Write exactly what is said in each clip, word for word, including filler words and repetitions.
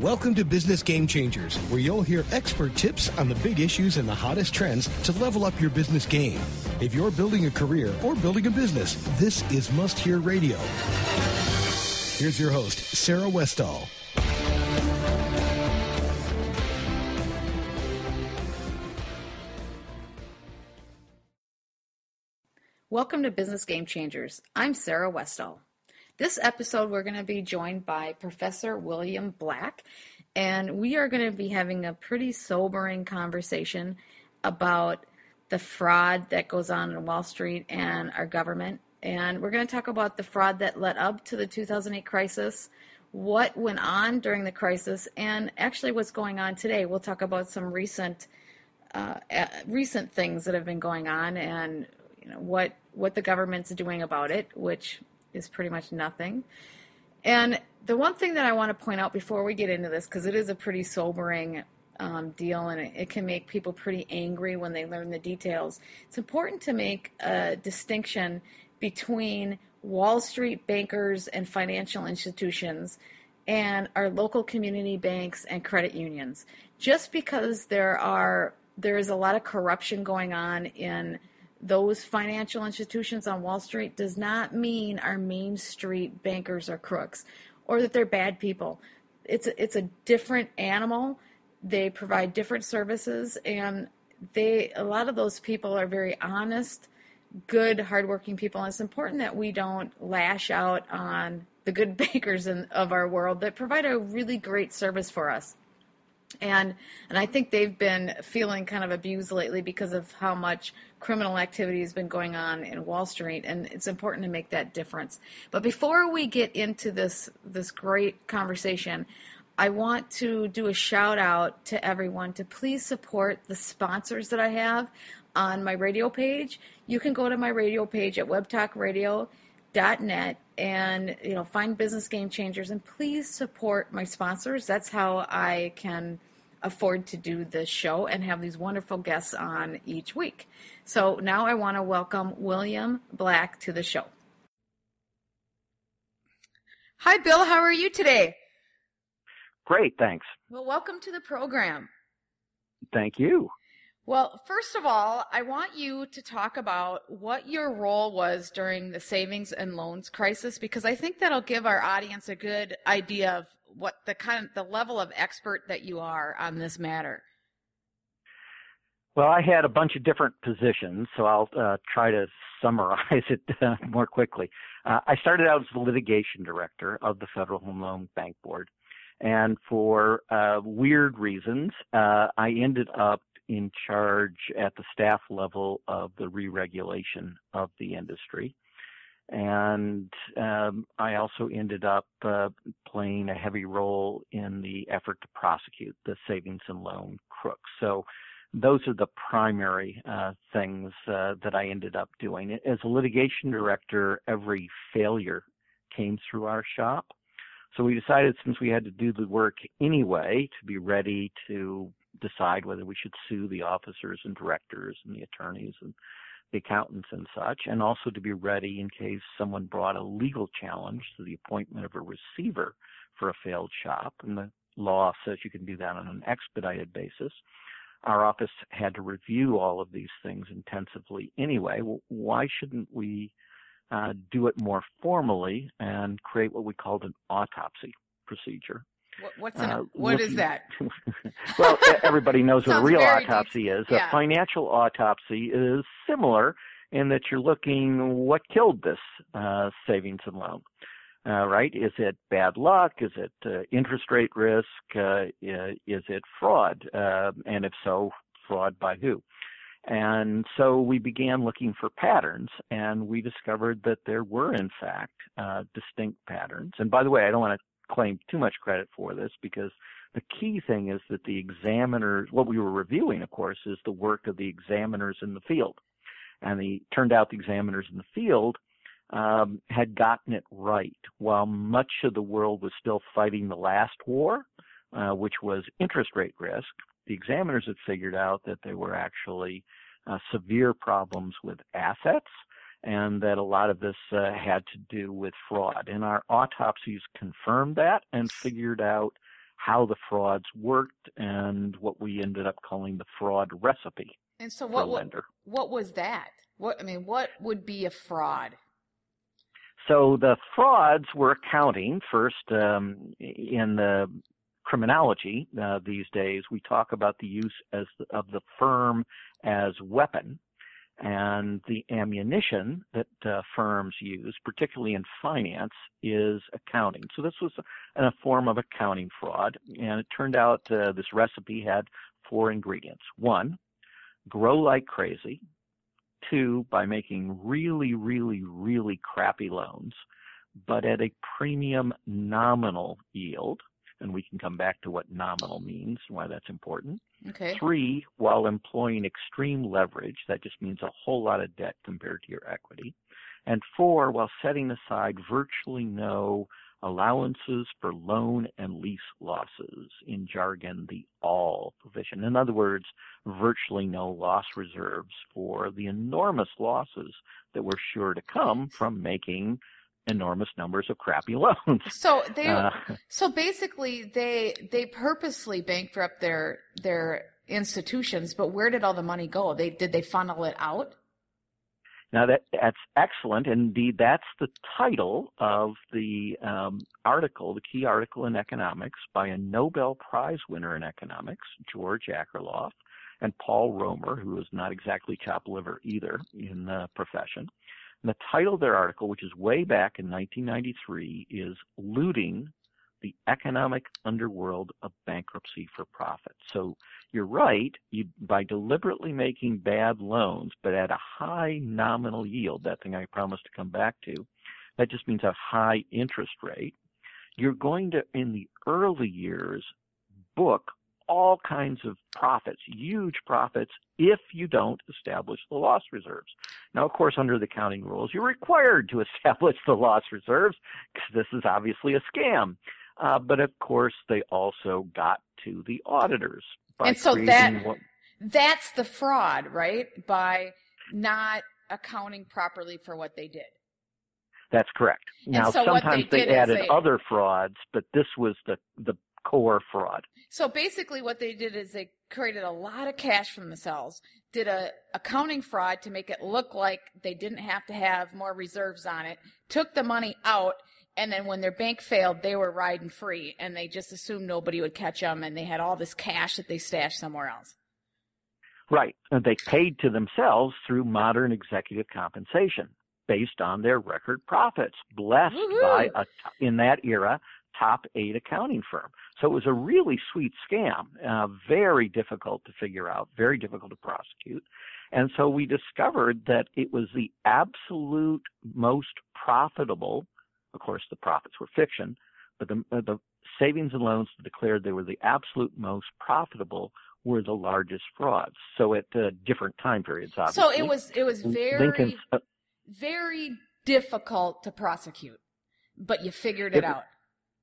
Welcome to Business Game Changers, where you'll hear expert tips on the big issues and the hottest trends to level up your business game. If you're building a career or building a business, this is Must Hear Radio. Here's your host, Sarah Westall. Welcome to Business Game Changers. I'm Sarah Westall. This episode, we're going to be joined by Professor William Black, and we are going to be having a pretty sobering conversation about the fraud that goes on in Wall Street and our government. And we're going to talk about the fraud that led up to the two thousand eight crisis, what went on during the crisis, and actually what's going on today. We'll talk about some recent uh, recent things that have been going on and you know what what the government's doing about it, which is pretty much nothing. And the one thing that I want to point out before we get into this, because it is a pretty sobering um, deal and it, it can make people pretty angry when they learn the details, it's important to make a distinction between Wall Street bankers and financial institutions and our local community banks and credit unions. Just because there are there is a lot of corruption going on in those financial institutions on Wall Street does not mean our Main Street bankers are crooks or that they're bad people. It's a, it's a different animal. They provide different services, and they a lot of those people are very honest, good, hardworking people. And it's important that we don't lash out on the good bankers in, of our world that provide a really great service for us. And and I think they've been feeling kind of abused lately because of how much criminal activity has been going on in Wall Street, and it's important to make that difference. But before we get into this this great conversation, I want to do a shout out to everyone to please support the sponsors that I have on my radio page. You can go to my radio page at web talk radio dot net and you know find Business Game Changers, and please support my sponsors. That's how I can afford to do this show and have these wonderful guests on each week. So now I want to welcome William Black to the show. Hi, Bill. How are you today? Great, thanks. Well, welcome to the program. Thank you. Well, first of all, I want you to talk about what your role was during the savings and loans crisis, because I think that'll give our audience a good idea of what the kind of the level of expert that you are on this matter. Well, I had a bunch of different positions, so I'll uh, try to summarize it uh, more quickly. Uh, I started out as the litigation director of the Federal Home Loan Bank Board, and for uh, weird reasons, uh, I ended up in charge at the staff level of the re-regulation of the industry. And um, I also ended up uh, playing a heavy role in the effort to prosecute the savings and loan crooks. So those are the primary uh, things uh, that I ended up doing. As a litigation director, every failure came through our shop. So we decided, since we had to do the work anyway, to be ready to decide whether we should sue the officers and directors and the attorneys and the accountants and such, and also to be ready in case someone brought a legal challenge to the appointment of a receiver for a failed shop. And the law says you can do that on an expedited basis. Our office had to review all of these things intensively anyway. Well, why shouldn't we uh, do it more formally and create what we called an autopsy procedure? What, what's an, uh, what looking, is that? Well, everybody knows what a real autopsy deep. is. Yeah. A financial autopsy is similar in that you're looking what killed this uh, savings and loan, uh, right? Is it bad luck? Is it uh, interest rate risk? Uh, is it fraud? Uh, and if so, fraud by who? And so we began looking for patterns, and we discovered that there were, in fact, uh, distinct patterns. And by the way, I don't want to claim too much credit for this, because the key thing is that the examiners, what we were reviewing, of course, is the work of the examiners in the field. And the turned out the examiners in the field um, had gotten it right. While much of the world was still fighting the last war, uh, which was interest rate risk, the examiners had figured out that there were actually uh, severe problems with assets, and that a lot of this uh, had to do with fraud. And our autopsies confirmed that and figured out how the frauds worked and what we ended up calling the fraud recipe. And so what, for a lender. what, what was that? What, I mean, what would be a fraud? So the frauds were accounting. First, um, in the criminology uh, these days, we talk about the use as the, of the firm as weapon, and the ammunition that uh, firms use, particularly in finance, is accounting. So this was a, a form of accounting fraud, and it turned out uh, this recipe had four ingredients. One, grow like crazy. Two, by making really, really, really crappy loans, but at a premium nominal yield. And we can come back to what nominal means, why that's important. Okay. Three, while employing extreme leverage, that just means a whole lot of debt compared to your equity. And four, while setting aside virtually no allowances for loan and lease losses, in jargon, the all provision. In other words, virtually no loss reserves for the enormous losses that were sure to come from making enormous numbers of crappy loans. So they, uh, so basically, they they purposely bankrupt their their institutions. But where did all the money go? They did they funnel it out? Now that that's excellent. Indeed, that's the title of the um, article, the key article in economics by a Nobel Prize winner in economics, George Akerlof, and Paul Romer, who is not exactly chop liver either in the profession. And the title of their article, which is way back in nineteen ninety-three, is Looting the Economic Underworld of Bankruptcy for Profit. So you're right, you, by deliberately making bad loans, but at a high nominal yield, that thing I promised to come back to, that just means a high interest rate, you're going to, in the early years, book all kinds of profits, huge profits, if you don't establish the loss reserves. Now, of course, under the accounting rules, you're required to establish the loss reserves because this is obviously a scam. Uh, but, of course, they also got to the auditors. By and so that what, that's the fraud, right? By not accounting properly for what they did. That's correct. Now, so sometimes they, they added they, other frauds, but this was the, the core fraud. So basically what they did is they created a lot of cash for themselves, did a accounting fraud to make it look like they didn't have to have more reserves on it, took the money out, and then when their bank failed, they were riding free, and they just assumed nobody would catch them, and they had all this cash that they stashed somewhere else. Right. And they paid to themselves through modern executive compensation based on their record profits, blessed Woo-hoo. by, a, in that era, top eight accounting firm. So it was a really sweet scam, uh, very difficult to figure out, very difficult to prosecute. And so we discovered that it was the absolute most profitable. Of course, the profits were fiction, but the, uh, the savings and loans declared they were the absolute most profitable were the largest frauds. So at uh, different time periods, obviously. So it was it was very Lincoln's, uh, very difficult to prosecute, but you figured it, it out.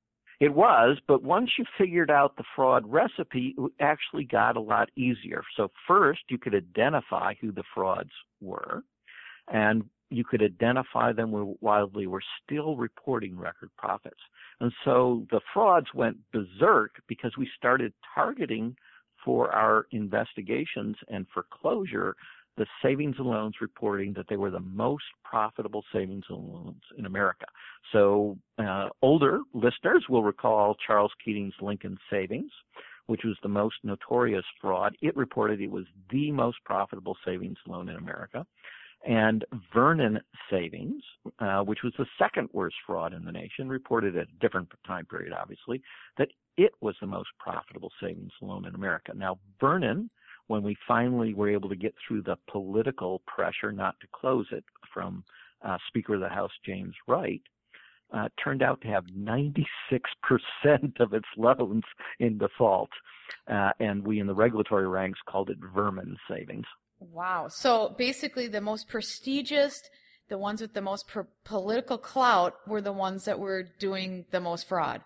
It was, but once you figured out the fraud recipe, it actually got a lot easier. So first, you could identify who the frauds were, and you could identify them while they were still reporting record profits. And so the frauds went berserk because we started targeting for our investigations and for closure the savings and loans reporting that they were the most profitable savings and loans in America. So uh, older listeners will recall Charles Keating's Lincoln Savings, which was the most notorious fraud. It reported it was the most profitable savings loan in America. And Vernon Savings, uh, which was the second worst fraud in the nation, reported at a different time period, obviously, that it was the most profitable savings loan in America. Now, Vernon, when we finally were able to get through the political pressure not to close it from uh, Speaker of the House James Wright, uh, turned out to have ninety-six percent of its loans in default. Uh, and we in the regulatory ranks called it Vernon Savings. Wow. So basically the most prestigious, the ones with the most per- political clout were the ones that were doing the most fraud.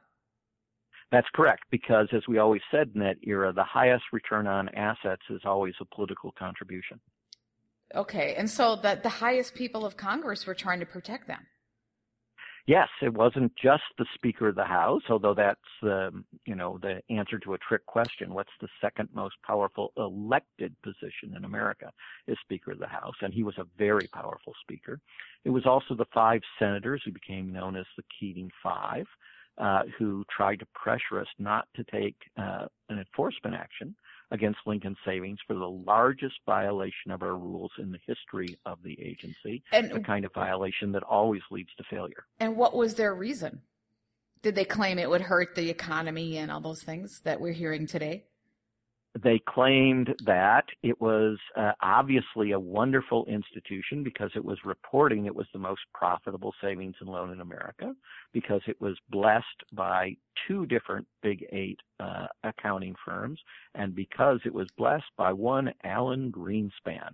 That's correct, because as we always said in that era, the highest return on assets is always a political contribution. Okay. And so the, the highest people of Congress were trying to protect them. Yes, it wasn't just the Speaker of the House, although that's the, you know, the answer to a trick question. What's the second most powerful elected position in America is Speaker of the House, and he was a very powerful speaker. It was also the five senators who became known as the Keating Five, uh, who tried to pressure us not to take uh, an enforcement action against Lincoln Savings for the largest violation of our rules in the history of the agency, and, the kind of violation that always leads to failure. And what was their reason? Did they claim it would hurt the economy and all those things that we're hearing today? They claimed that it was uh, obviously a wonderful institution because it was reporting it was the most profitable savings and loan in America, because it was blessed by two different Big Eight uh, accounting firms, and because it was blessed by one Alan Greenspan.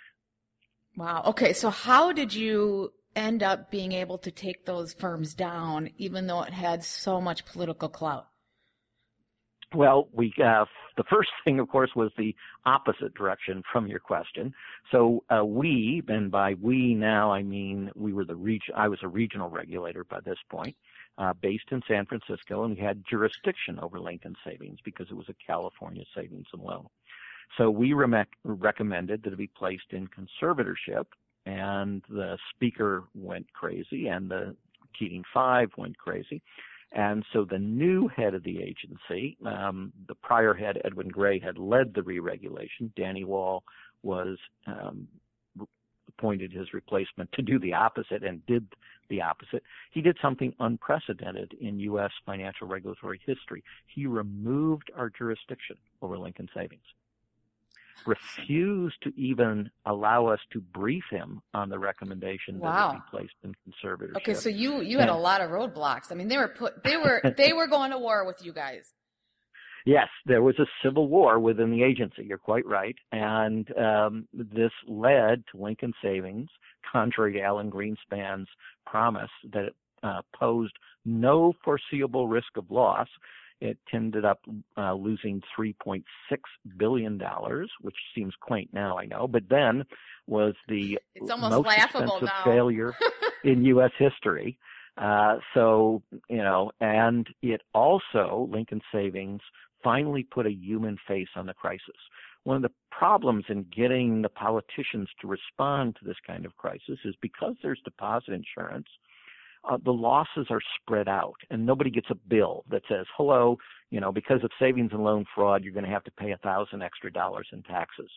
Wow. Okay, so how did you end up being able to take those firms down, even though it had so much political clout? Well, we uh, the first thing, of course, was the opposite direction from your question. So uh, we, and by we now I mean we were the reg- I was a regional regulator by this point, uh, based in San Francisco, and we had jurisdiction over Lincoln Savings because it was a California savings and loan. So we re- recommended that it be placed in conservatorship, and the Speaker went crazy, and the Keating Five went crazy. And so the new head of the agency, um, the prior head, Edwin Gray, had led the re-regulation. Danny Wall was um, appointed his replacement to do the opposite and did the opposite. He did something unprecedented in U S financial regulatory history. He removed our jurisdiction over Lincoln Savings, refused to even allow us to brief him on the recommendation wow. that it be placed in conservatorship. Okay, so you you had and, a lot of roadblocks. I mean, they were put they were they were going to war with you guys. Yes, there was a civil war within the agency. You're quite right, and um, this led to Lincoln Savings, contrary to Alan Greenspan's promise that it uh, posed no foreseeable risk of loss. It ended up uh, losing three point six billion dollars, which seems quaint now, I know, but then was the it's almost most laughable expensive now. failure in U S history. Uh, so, you know, and it also, Lincoln Savings, finally put a human face on the crisis. One of the problems in getting the politicians to respond to this kind of crisis is because there's deposit insurance, Uh, the losses are spread out, and nobody gets a bill that says, hello, you know, because of savings and loan fraud, you're going to have to pay a thousand extra dollars in taxes.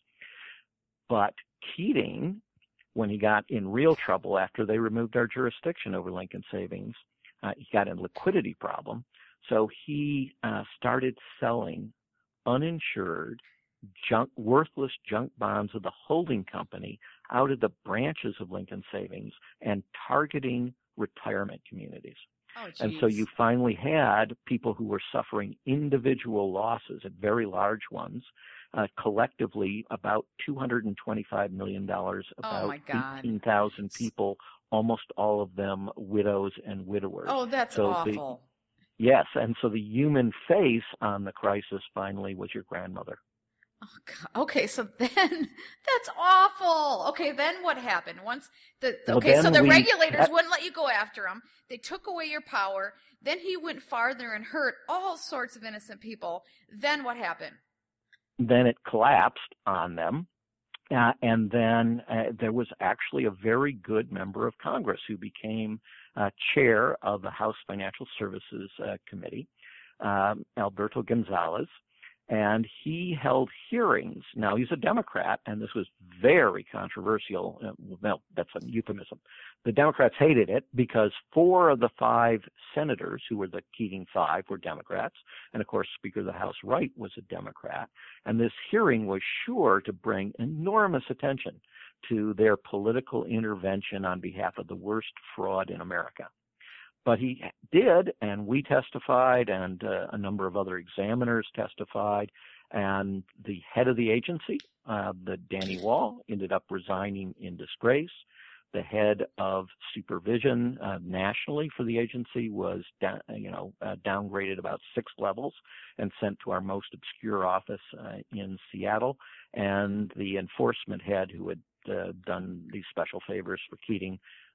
But Keating, when he got in real trouble after they removed our jurisdiction over Lincoln Savings, uh, he got in a liquidity problem. So he uh, started selling uninsured, junk, worthless junk bonds of the holding company out of the branches of Lincoln Savings and targeting retirement communities. Oh, and so you finally had people who were suffering individual losses, very large ones, uh, collectively about two hundred twenty-five million dollars, about oh eighteen thousand people, almost all of them widows and widowers. Oh, that's so awful. The, yes, and so the human face on the crisis finally was your grandmother. Oh, God. Okay, so then that's awful. Okay, then what happened? Once the well, okay, so the we, regulators that, wouldn't let you go after him. They took away your power. Then he went farther and hurt all sorts of innocent people. Then what happened? Then it collapsed on them. Uh, and then uh, there was actually a very good member of Congress who became uh, chair of the House Financial Services uh, Committee, um, Alberto Gonzalez. And he held hearings. Now, he's a Democrat, and this was very controversial. Well, that's a euphemism. The Democrats hated it because four of the five senators, who were the Keating Five, were Democrats. And, of course, Speaker of the House Wright was a Democrat. And this hearing was sure to bring enormous attention to their political intervention on behalf of the worst fraud in America. But he did, and we testified, and uh, a number of other examiners testified, and the head of the agency, uh, the Danny Wall, ended up resigning in disgrace. The head of supervision uh, nationally for the agency was, down, you know, uh, downgraded about six levels and sent to our most obscure office uh, in Seattle. And the enforcement head, who had uh, done these special favors for Keating,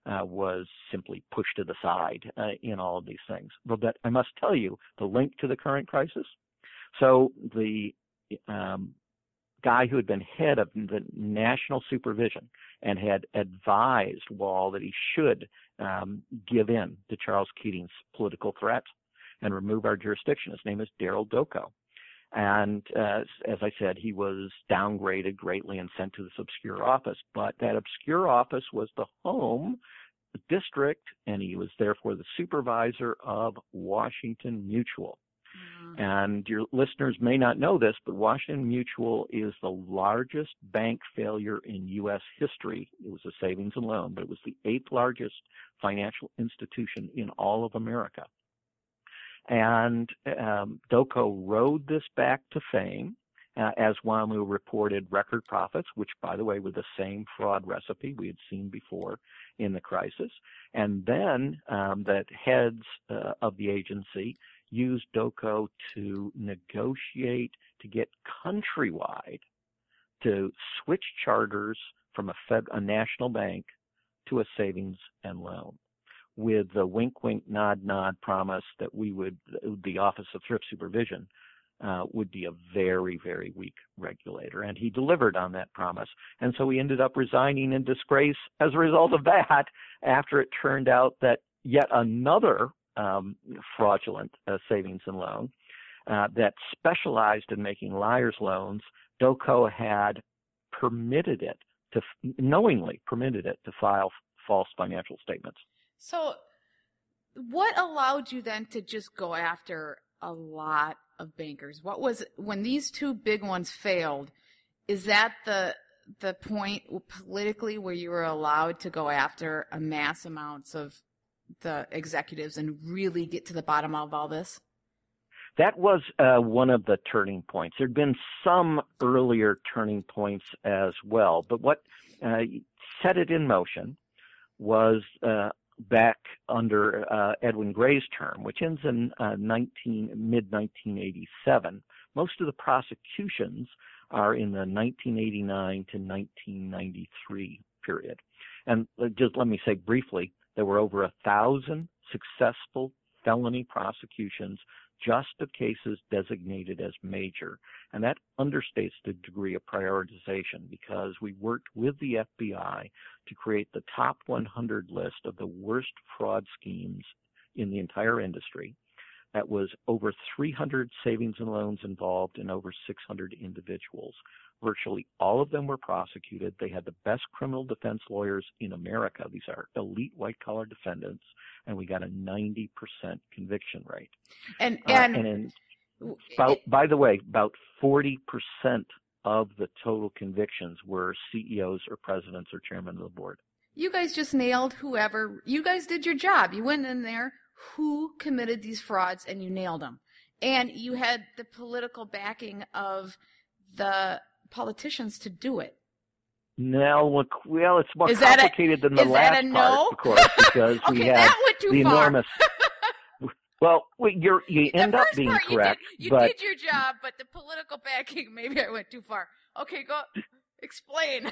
uh, was simply pushed to the side uh, in all of these things. But that, I must tell you, the link to the current crisis. So the um, guy who had been head of the national supervision and had advised Wall that he should um, give in to Charles Keating's political threats and remove our jurisdiction. His name is Darrell Doco. And uh, as I said, he was downgraded greatly and sent to this obscure office. But that obscure office was the home district, and he was therefore the supervisor of Washington Mutual. Mm-hmm. And your listeners may not know this, but Washington Mutual is the largest bank failure in U S history. It was a savings and loan, but it was the eighth largest financial institution in all of America. And um, Doco rode this back to fame uh, as WAMU reported record profits, which, by the way, were the same fraud recipe we had seen before in the crisis. And then um, that heads uh, of the agency used Doco to negotiate to get Countrywide to switch charters from a, fed, a national bank to a savings and loan, with the wink, wink, nod, nod promise that we would, the Office of Thrift Supervision uh, would be a very, very weak regulator. And he delivered on that promise. And so he ended up resigning in disgrace as a result of that, after it turned out that yet another um, fraudulent uh, savings and loan uh, that specialized in making liar's loans, Doco had permitted it to, knowingly permitted it to file false financial statements. So what allowed you then to just go after a lot of bankers? What was, when these two big ones failed, is that the the point politically where you were allowed to go after a mass amounts of the executives and really get to the bottom of all this? That was uh, one of the turning points. There had been some earlier turning points as well, but what uh, set it in motion was uh, back under uh, Edwin Gray's term, which ends in uh, mid nineteen eighty-seven. Most of the prosecutions are in the nineteen eighty-nine to nineteen ninety-three period. And just let me say briefly, there were over a thousand successful felony prosecutions just of cases designated as major. And that understates the degree of prioritization, because we worked with the F B I to create the top one hundred list of the worst fraud schemes in the entire industry. That was over three hundred savings and loans involved and over six hundred individuals. Virtually all of them were prosecuted. They had the best criminal defense lawyers in America. These are elite white-collar defendants, and we got a ninety percent conviction rate. And and, uh, and in, about, by the way, about forty percent of the total convictions were C E Os or presidents or chairmen of the board. You guys just nailed whoever. You guys did your job. You went in there, who committed these frauds, and you nailed them. And you had the political backing of the politicians to do it. No, look, well, it's more is complicated a, than the last no? part, of course, because okay, we had that went too the far. enormous. Well, you're, you end the up first being part correct. You, did, you but, did your job, but the political backing, maybe I went too far. Okay, go explain.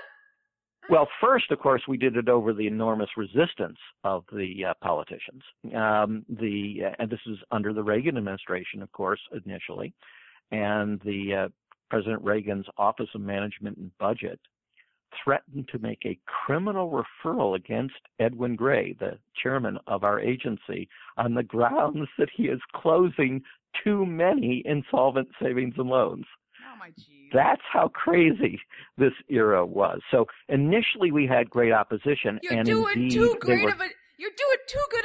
Well, first, of course, we did it over the enormous resistance of the uh, politicians. Um, the uh, and this is under the Reagan administration, of course, initially, and the uh, President Reagan's Office of Management and Budget threatened to make a criminal referral against Edwin Gray, the chairman of our agency, on the grounds that he is closing too many insolvent savings and loans. Oh, my geez. That's how crazy this era was. So initially we had great opposition. You're and doing indeed, too great were... of a You're doing too good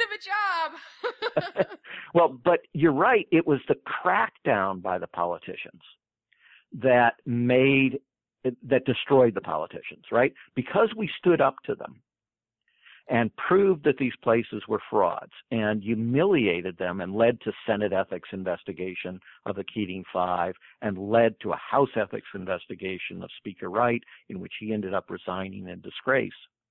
of a job. Well, but you're right. It was the crackdown by the politicians that made that destroyed the politicians, right? Because we stood up to them and proved that these places were frauds and humiliated them and led to Senate ethics investigation of the Keating Five and led to a House ethics investigation of Speaker Wright, in which he ended up resigning in disgrace.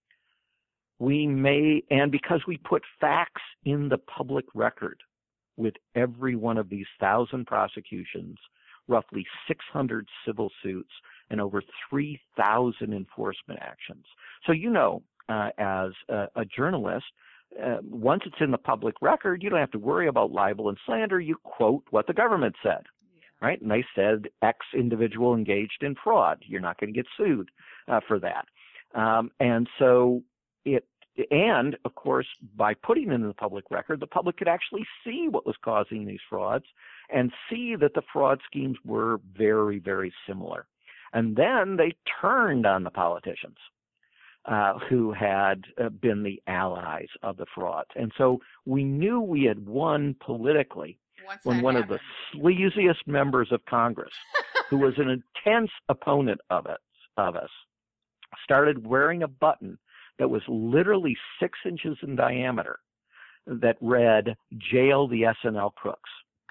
We may, and because we put facts in the public record with every one of these thousand prosecutions, roughly six hundred civil suits, and over three thousand enforcement actions. So, you know, uh, as a, a journalist, uh, once it's in the public record, you don't have to worry about libel and slander. You quote what the government said, yeah. right? And they said X individual engaged in fraud. You're not going to get sued uh, for that. Um, and so it, and of course, by putting it in the public record, the public could actually see what was causing these frauds and see that the fraud schemes were very, very similar. And then they turned on the politicians uh, who had uh, been the allies of the frauds. And so we knew we had won politically Once when one happened. of the sleaziest members of Congress, who was an intense opponent of it, of us, started wearing a button that was literally six inches in diameter that read, "Jail the S N L crooks."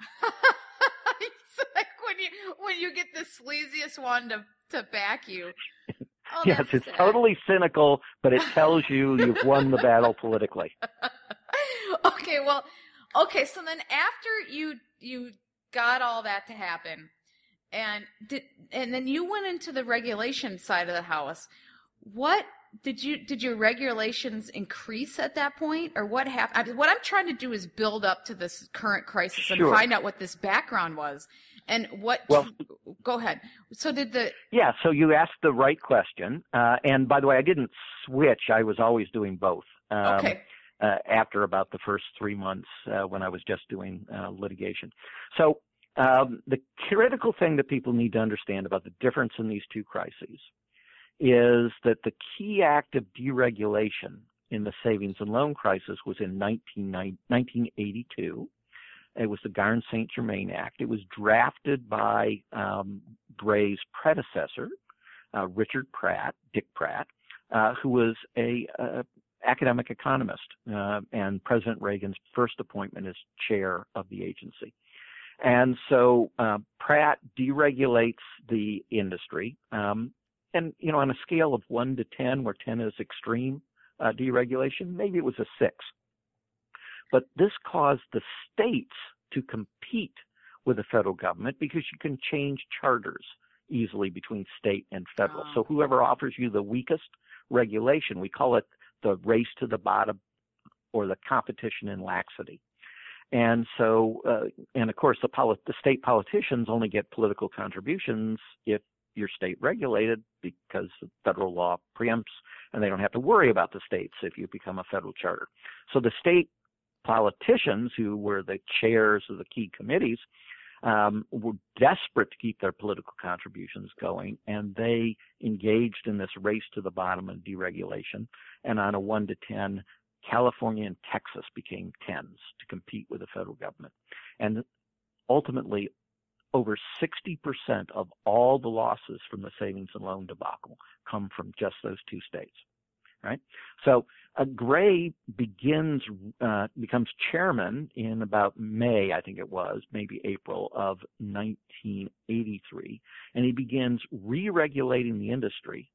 It's like when you when you get the sleaziest one to, to back you. Oh, yes, that's it's sad. totally cynical, but it tells you you've won the battle politically. Okay, well, okay, so then after you you got all that to happen, and did and then you went into the regulation side of the house. What did you did your regulations increase at that point, or what happened? I mean, what I'm trying to do is build up to this current crisis and Sure. find out what this background was, and what. Well, go ahead. So did the yeah. So you asked the right question, uh, and by the way, I didn't switch. I was always doing both. Um, okay. Uh, after about the first three months uh, when I was just doing uh, litigation. So um, the critical thing that people need to understand about the difference in these two crises is that the key act of deregulation in the savings and loan crisis was in nineteen eighty-two. It was the Garn-Saint Germain Act. It was drafted by um, Gray's predecessor, uh, Richard Pratt, Dick Pratt, uh, who was a, a academic economist uh, and President Reagan's first appointment as chair of the agency. And so uh, Pratt deregulates the industry. Um, and, you know, on a scale of one to ten, where ten is extreme uh, deregulation, maybe it was a six. But this caused the states to compete with the federal government because you can change charters easily between state and federal. Oh. So whoever offers you the weakest regulation, we call it the race to the bottom or the competition in laxity. And so, uh, and of course, the, poli- the state politicians only get political contributions if you're state regulated because the federal law preempts and they don't have to worry about the states if you become a federal charter. So the state politicians, who were the chairs of the key committees, um, were desperate to keep their political contributions going, and they engaged in this race to the bottom of deregulation. And on a one to ten, California and Texas became tens to compete with the federal government. And ultimately, over sixty percent of all the losses from the savings and loan debacle come from just those two states, right? So uh, Gray begins, uh, becomes chairman in about May, I think it was, maybe April of nineteen eighty-three, and he begins re-regulating the industry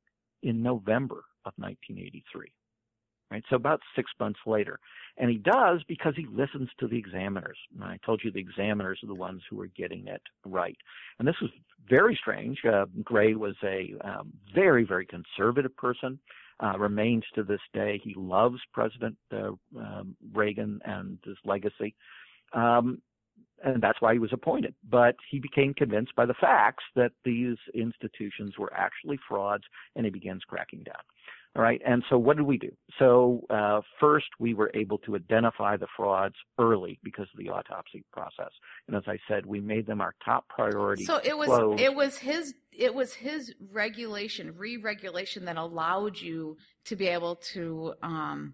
in November of nineteen eighty-three. Right, so about six months later. And he does because he listens to the examiners. And I told you the examiners are the ones who are getting it right. And this was very strange. Uh, Gray was a um, very, very conservative person, uh, remains to this day. He loves President uh, um, Reagan and his legacy. Um, and that's why he was appointed. But he became convinced by the facts that these institutions were actually frauds, and he begins cracking down. All right, and so what did we do? So uh, first, we were able to identify the frauds early because of the autopsy process, and as I said, we made them our top priority. So it was close. it was his it was his regulation, re-regulation that allowed you to be able to um,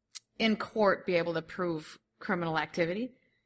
in court be able to prove criminal activity.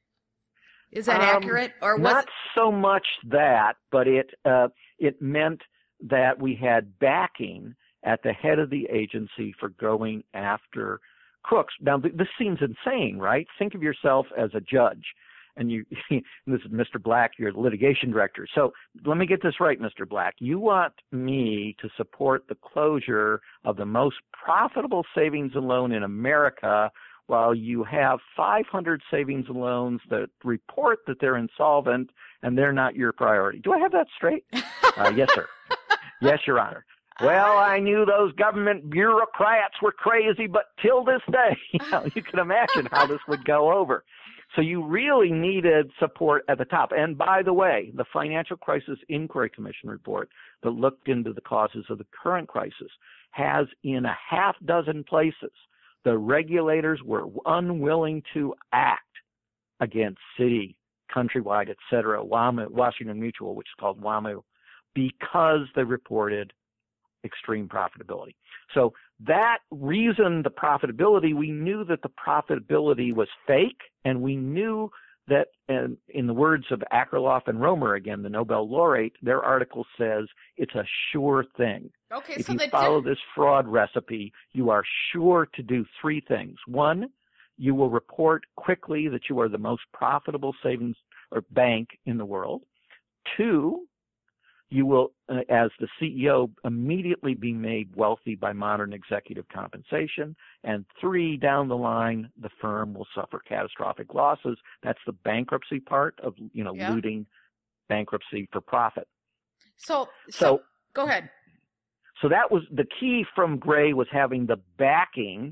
Is that um, accurate, or was not it... so much that, but it uh, it meant that we had backing at the head of the agency for going after crooks. Now, th- this seems insane, right? Think of yourself as a judge, and you. And this is Mister Black, you're the litigation director. So let me get this right, Mister Black. You want me to support the closure of the most profitable savings and loan in America while you have five hundred savings and loans that report that they're insolvent and they're not your priority. Do I have that straight? uh, yes, sir. Yes, Your Honor. Well, I knew those government bureaucrats were crazy, but till this day, you know, you can imagine how this would go over. So you really needed support at the top. And by the way, the Financial Crisis Inquiry Commission report that looked into the causes of the current crisis has in a half dozen places the regulators were unwilling to act against Citi, Countrywide, et cetera, WAMU, Washington Mutual, which is called WAMU, because they reported extreme profitability. So that reason, the profitability, we knew that the profitability was fake, and we knew that, and in the words of Akerlof and Romer, again, the Nobel laureate, their article says it's a sure thing. Okay, if so you the follow di- this fraud recipe, you are sure to do three things. One, you will report quickly that you are the most profitable savings or bank in the world. Two, you will, uh, as the C E O, immediately be made wealthy by modern executive compensation. And three, down the line, the firm will suffer catastrophic losses. That's the bankruptcy part of, you know, yeah. looting bankruptcy for profit. So, so, So, go ahead. So that was the key from Gray, was having the backing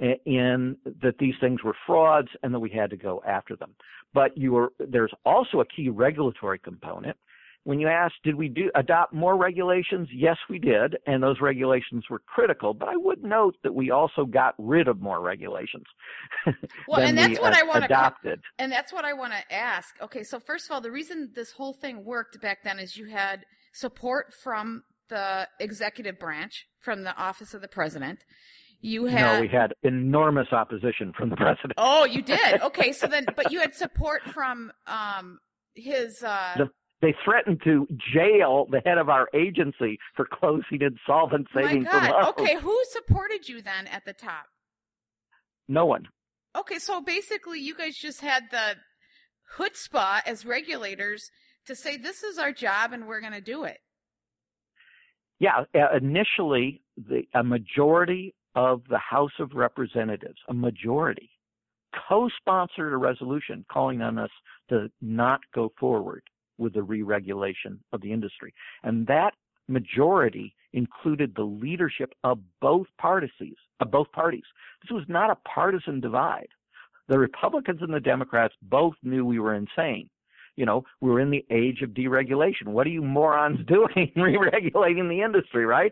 in that these things were frauds and that we had to go after them. But you were, there's also a key regulatory component. When you asked, did we do adopt more regulations? Yes, we did, and those regulations were critical. But I would note that we also got rid of more regulations well, than and that's we what uh, I want adopted. To, and that's what I want to ask. Okay, so first of all, the reason this whole thing worked back then is you had support from the executive branch, from the office of the president. You had no, we had enormous opposition from the president. Oh, you did. Okay, so then, but you had support from um, his. Uh, the, They threatened to jail the head of our agency for closing insolvent savings my God. and loans. Okay, who supported you then at the top? No one. Okay, so basically you guys just had the chutzpah as regulators to say this is our job and we're going to do it. Yeah, uh, initially, the, a majority of the House of Representatives, a majority, co-sponsored a resolution calling on us to not go forward with the re-regulation of the industry. And that majority included the leadership of both parties, of both parties. This was not a partisan divide. The Republicans and the Democrats both knew we were insane. You know, we were in the age of deregulation. What are you morons doing re-regulating the industry, right?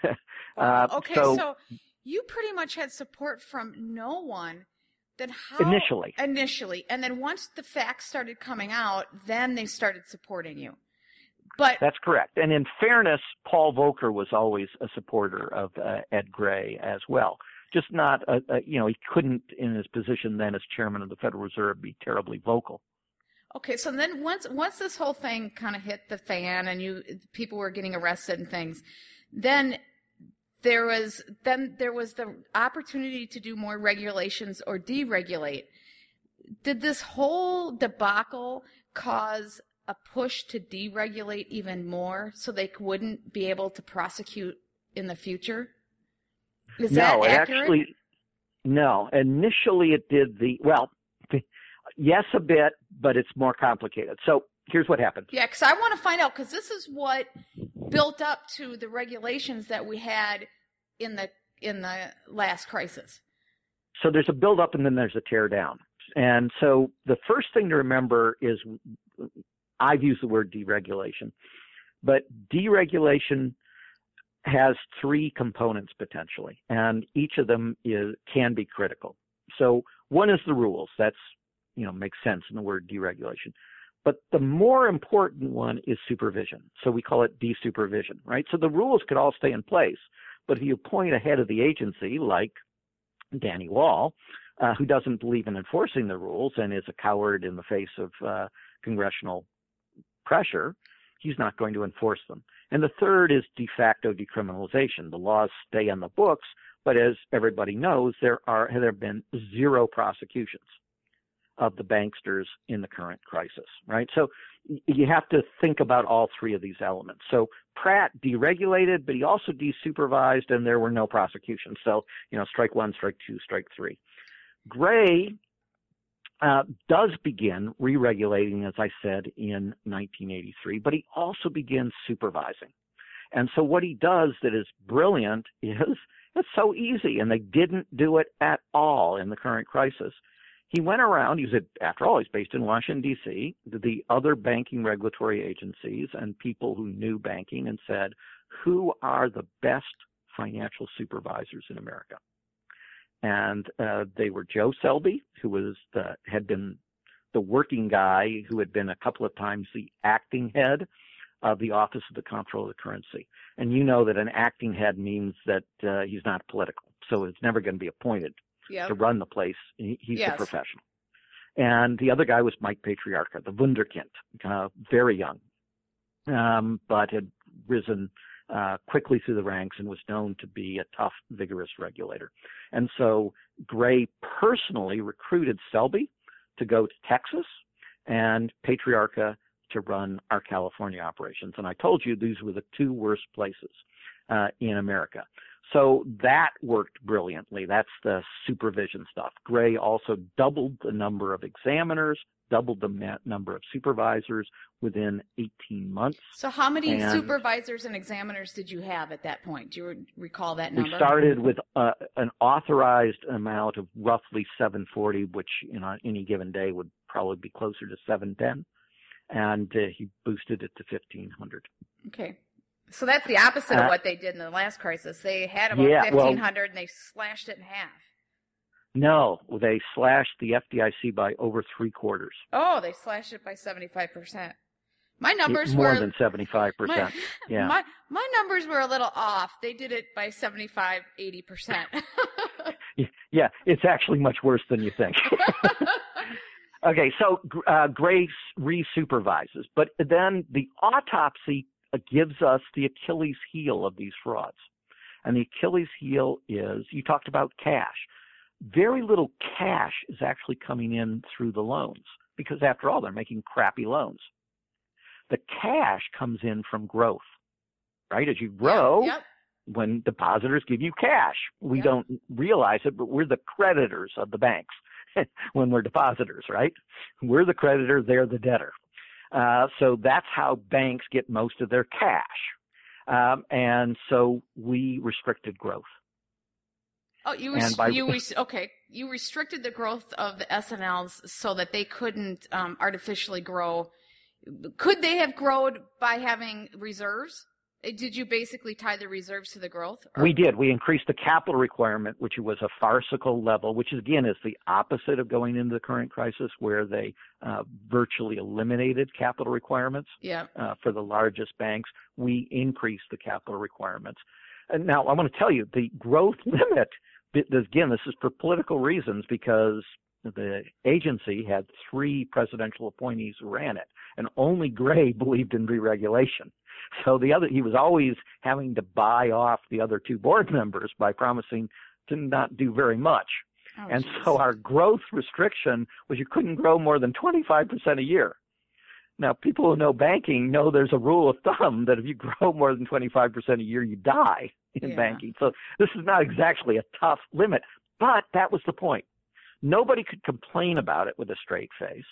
uh, okay, so, so you pretty much had support from no one. Then how, initially. Initially. And then once the facts started coming out, then they started supporting you. But that's correct. And in fairness, Paul Volcker was always a supporter of uh, Ed Gray as well. Just not, a, a, you know, he couldn't, in his position then as chairman of the Federal Reserve, be terribly vocal. Okay, so then once once this whole thing kind of hit the fan and you people were getting arrested and things, then there was then there was the opportunity to do more regulations or deregulate. Did this whole debacle cause a push to deregulate even more so they wouldn't be able to prosecute in the future? Is no, that it accurate? actually no. Initially, it did the well. Yes, a bit, but it's more complicated. So here's what happened. Yeah, because I want to find out, because this is what built up to the regulations that we had in the in the last crisis. So there's a build up and then there's a tear down. And so the first thing to remember is, I've used the word deregulation, but deregulation has three components potentially, and each of them is can be critical. So one is the rules. That's you know, makes sense in the word deregulation. But the more important one is supervision. So we call it desupervision, right? So the rules could all stay in place, but if you appoint a head of the agency like Danny Wall, uh, who doesn't believe in enforcing the rules and is a coward in the face of uh, congressional pressure, he's not going to enforce them. And the third is de facto decriminalization. The laws stay on the books, but as everybody knows, there are there have been zero prosecutions of the banksters in the current crisis, right? So you have to think about all three of these elements. So Pratt deregulated, but he also desupervised, and there were no prosecutions. So, you know, strike one, strike two, strike three. Gray uh, does begin re-regulating, as I said, in nineteen eighty-three, but he also begins supervising. And so what he does that is brilliant is it's so easy, and they didn't do it at all in the current crisis. He went around, he was, after all, he's based in Washington, D C, the other banking regulatory agencies and people who knew banking and said, who are the best financial supervisors in America? And uh, they were Joe Selby, who was the, had been the working guy who had been a couple of times the acting head of the Office of the Comptroller of the Currency. And you know that an acting head means that uh, he's not political, so it's never going to be appointed yep. to run the place. He, he's yes. a professional. And the other guy was Mike Patriarca, the wunderkind, uh, very young, um, but had risen uh, quickly through the ranks and was known to be a tough, vigorous regulator. And so Gray personally recruited Selby to go to Texas and Patriarca to run our California operations. And I told you these were the two worst places uh, in America. So that worked brilliantly. That's the supervision stuff. Gray also doubled the number of examiners, doubled the ma- number of supervisors within eighteen months. So how many and supervisors and examiners did you have at that point? Do you re- recall that number? We started with uh, an authorized amount of roughly seven forty, which in you know, any given day would probably be closer to seven ten. And uh, he boosted it to fifteen hundred. Okay. So that's the opposite uh, of what they did in the last crisis. They had about yeah, fifteen hundred well, and they slashed it in half. No, they slashed the F D I C by over three quarters. Oh, they slashed it by seventy-five percent. My numbers More were... More than seventy-five percent, my, yeah. My, my numbers were a little off. They did it by seventy-five, eighty percent. Yeah, it's actually much worse than you think. Okay, so uh, Gray re-supervises, but then the autopsy gives us the Achilles heel of these frauds. And the Achilles heel is, you talked about cash. Very little cash is actually coming in through the loans because, after all, they're making crappy loans. The cash comes in from growth, right? As you grow, yep, yep. when depositors give you cash, we yep. don't realize it, but we're the creditors of the banks. When we're depositors, right? We're the creditor, they're the debtor. Uh, so that's how banks get most of their cash. Um, and so we restricted growth. Oh, you, res- by- you res- okay. You restricted the growth of the S N Ls so that they couldn't um, artificially grow. Could they have grown by having reserves? Did you basically tie the reserves to the growth? Or? We did. We increased the capital requirement, which was a farcical level, which again is the opposite of going into the current crisis where they uh, virtually eliminated capital requirements yeah. uh, for the largest banks. We increased the capital requirements. And now I want to tell you the growth limit, again, this is for political reasons because the agency had three presidential appointees who ran it, and only Gray believed in deregulation. So the other, he was always having to buy off the other two board members by promising to not do very much. Oh, and geez. So our growth restriction was you couldn't grow more than twenty-five percent a year. Now, people who know banking know there's a rule of thumb that if you grow more than twenty-five percent a year, you die in yeah. banking. So this is not exactly a tough limit, but that was the point. Nobody could complain about it with a straight face.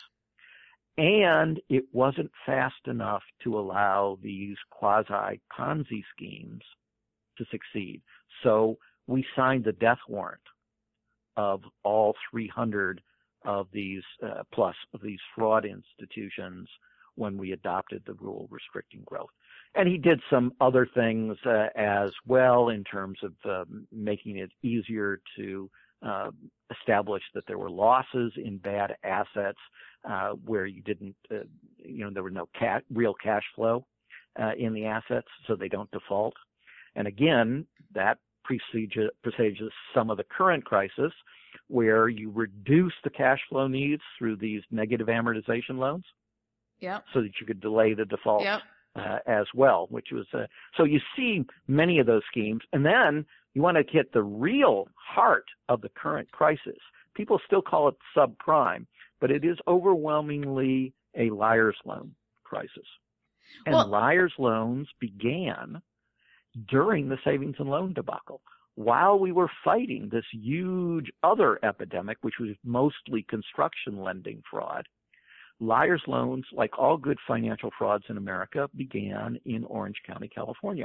And it wasn't fast enough to allow these quasi-Ponzi schemes to succeed. So we signed the death warrant of all three hundred of these uh, plus of these fraud institutions when we adopted the rule restricting growth. And he did some other things uh, as well in terms of uh, making it easier to uh, establish that there were losses in bad assets uh, where you didn't, uh, you know, there was no ca- real cash flow uh, in the assets, so they don't default. And again, that presages, presages some of the current crisis where you reduce the cash flow needs through these negative amortization loans. Yep. So that you could delay the default yep. uh, as well, which was, uh, so you see many of those schemes. And then you want to hit the real heart of the current crisis. People still call it subprime, but it is overwhelmingly a liar's loan crisis. And well, liar's loans began during the savings and loan debacle. While we were fighting this huge other epidemic, which was mostly construction lending fraud, liar's loans, like all good financial frauds in America, began in Orange County, California.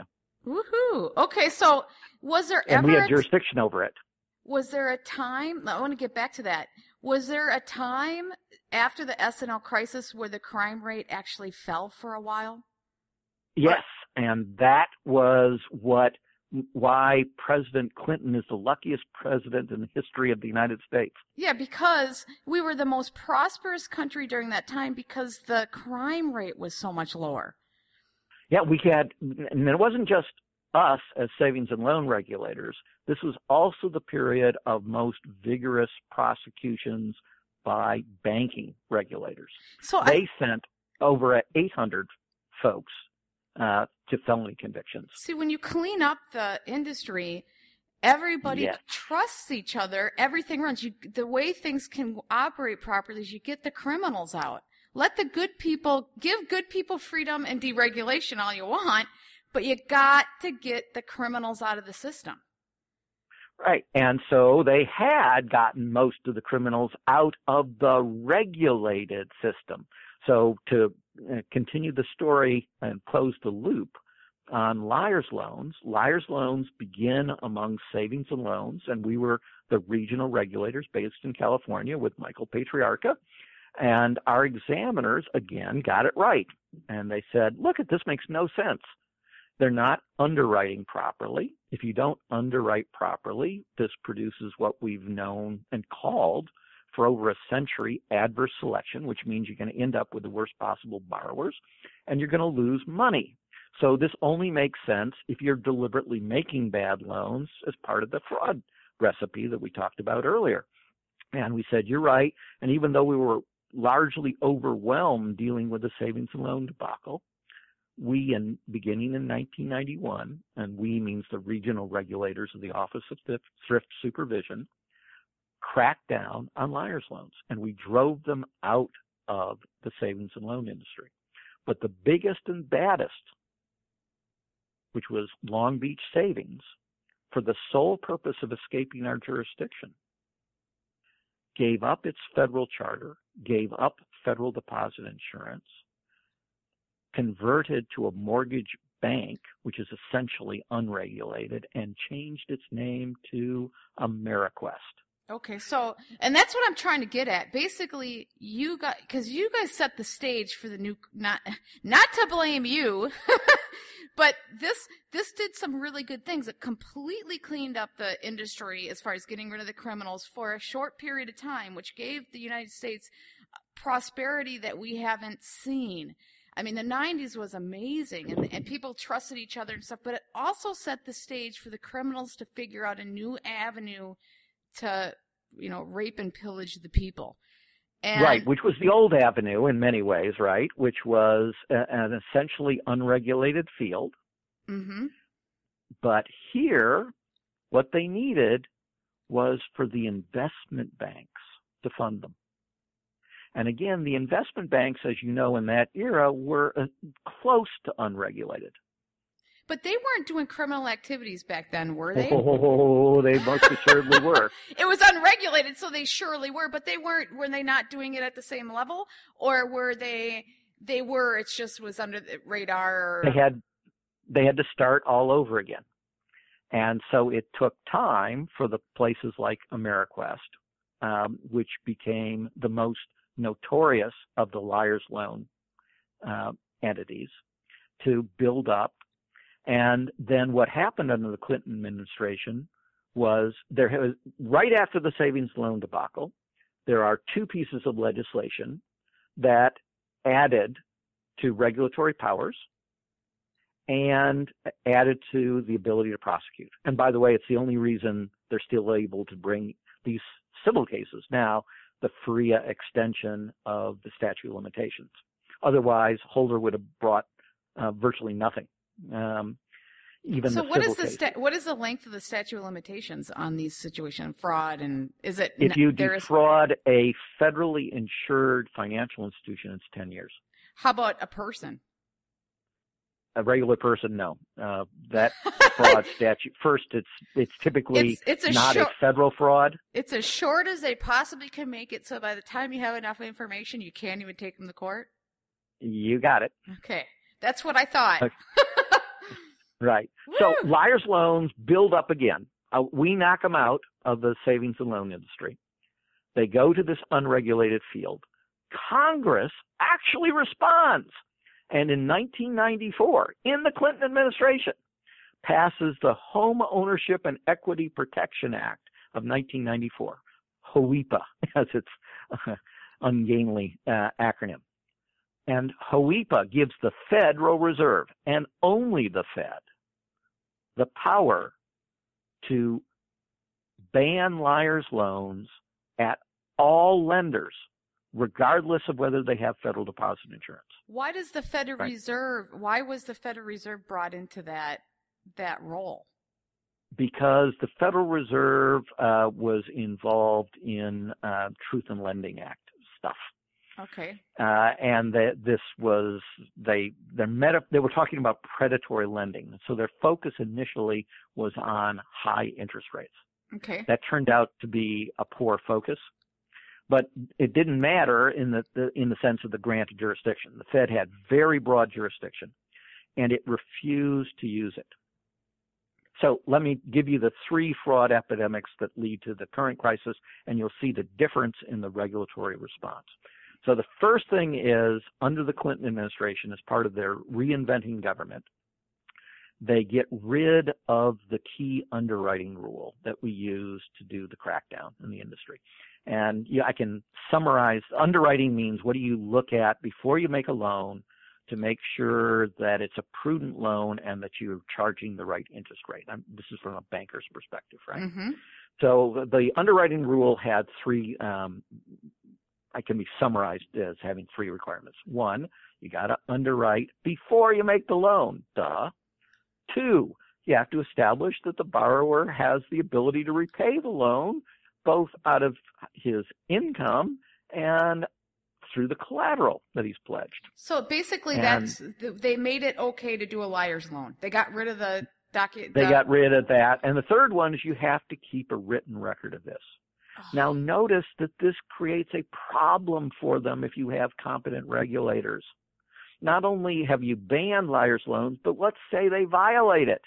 Woohoo! Okay, so was there and ever we had a t- jurisdiction over it. was there a time? I want to get back to that. Was there a time after the S and L crisis where the crime rate actually fell for a while? Yes, and that was what why President Clinton is the luckiest president in the history of the United States. Yeah, because we were the most prosperous country during that time because the crime rate was so much lower. Yeah, we had, and it wasn't just us as savings and loan regulators. This was also the period of most vigorous prosecutions by banking regulators. So they I, sent over eight hundred folks uh, to felony convictions. See, when you clean up the industry, everybody Yes. trusts each other. Everything runs. You, the way things can operate properly is you get the criminals out. Let the good people, give good people freedom and deregulation all you want, but you got to get the criminals out of the system. Right. And so they had gotten most of the criminals out of the regulated system. So to uh, continue the story and close the loop on liar's loans, liar's loans begin among savings and loans, and we were the regional regulators based in California with Michael Patriarca. And our examiners, again, got it right. And they said, look, this makes no sense. They're not underwriting properly. If you don't underwrite properly, this produces what we've known and called for over a century adverse selection, which means you're going to end up with the worst possible borrowers, and you're going to lose money. So this only makes sense if you're deliberately making bad loans as part of the fraud recipe that we talked about earlier. And we said, you're right. And even though we were largely overwhelmed dealing with the savings and loan debacle, we, in, beginning in nineteen ninety-one, and we means the regional regulators of the Office of Thrift Supervision, cracked down on liar's loans, and we drove them out of the savings and loan industry. But the biggest and baddest, which was Long Beach Savings, for the sole purpose of escaping our jurisdiction, gave up its federal charter, gave up federal deposit insurance, converted to a mortgage bank, which is essentially unregulated, and changed its name to AmeriQuest. Okay, so, and that's what I'm trying to get at. Basically, you got, because you guys set the stage for the new, not, not to blame you, but this, this did some really good things. It completely cleaned up the industry as far as getting rid of the criminals for a short period of time, which gave the United States prosperity that we haven't seen. I mean, the nineties was amazing, and, and people trusted each other and stuff, but it also set the stage for the criminals to figure out a new avenue to, you know, rape and pillage the people. And right, which was the old avenue in many ways, right, which was a, an essentially unregulated field. Mm-hmm. But here, what they needed was for the investment banks to fund them. And again, the investment banks, as you know, in that era were uh, close to unregulated. But they weren't doing criminal activities back then, were they? Oh, they most assuredly were. It was unregulated, so they surely were, but they weren't, were they not doing it at the same level? Or were they, they were, it just was under the radar? Or... They had, they had to start all over again. And so it took time for the places like AmeriQuest, um, which became the most notorious of the liar's loan uh, entities, to build up. And then what happened under the Clinton administration was there was, right after the savings loan debacle, there are two pieces of legislation that added to regulatory powers and added to the ability to prosecute. And by the way, it's the only reason they're still able to bring these civil cases now, the F R E A extension of the statute of limitations. Otherwise, Holder would have brought uh, virtually nothing. Um, even so the what civil is the sta- what is the length of the statute of limitations on these situations, fraud, and is it if you there is... defraud a federally insured financial institution, it's ten years. How about a person? A regular person, no. Uh, that fraud statute, first, it's it's typically it's, it's a not short, a federal fraud. It's as short as they possibly can make it, so by the time you have enough information, you can't even take them to court? You got it. Okay. That's what I thought. Okay. Right. Woo! So liar's loans build up again. Uh, we knock them out of the savings and loan industry. They go to this unregulated field. Congress actually responds. And in nineteen ninety-four, in the Clinton administration, passes the Home Ownership and Equity Protection Act of nineteen ninety-four, HOEPA, as its uh, ungainly uh, acronym. And HOEPA gives the Federal Reserve, and only the Fed, the power to ban liar's loans at all lenders, regardless of whether they have federal deposit insurance. Why does the Federal Right. Reserve, why was the Federal Reserve brought into that that role? Because the Federal Reserve uh, was involved in uh, Truth in Lending Act stuff. Okay. Uh, and that this was, they, their meta, they were talking about predatory lending. So their focus initially was on high interest rates. Okay. That turned out to be a poor focus, but it didn't matter in the, the in the sense of the grant of jurisdiction. The Fed had very broad jurisdiction, and it refused to use it. So let me give you the three fraud epidemics that lead to the current crisis, and you'll see the difference in the regulatory response. So the first thing is, under the Clinton administration, as part of their reinventing government, they get rid of the key underwriting rule that we use to do the crackdown in the industry. And yeah, I can summarize. Underwriting means, what do you look at before you make a loan to make sure that it's a prudent loan and that you're charging the right interest rate? I'm, this is from a banker's perspective, right? Mm-hmm. So the underwriting rule had three, um, I can be summarized as having three requirements. One, you got to underwrite before you make the loan. Duh. Two, you have to establish that the borrower has the ability to repay the loan, both out of his income and through the collateral that he's pledged. So basically, And that's they made it okay to do a liar's loan. They got rid of the docket. They the, got rid of that. And the third one is you have to keep a written record of this. Oh. Now, notice that this creates a problem for them if you have competent regulators. Not only have you banned liar's loans, but let's say they violate it.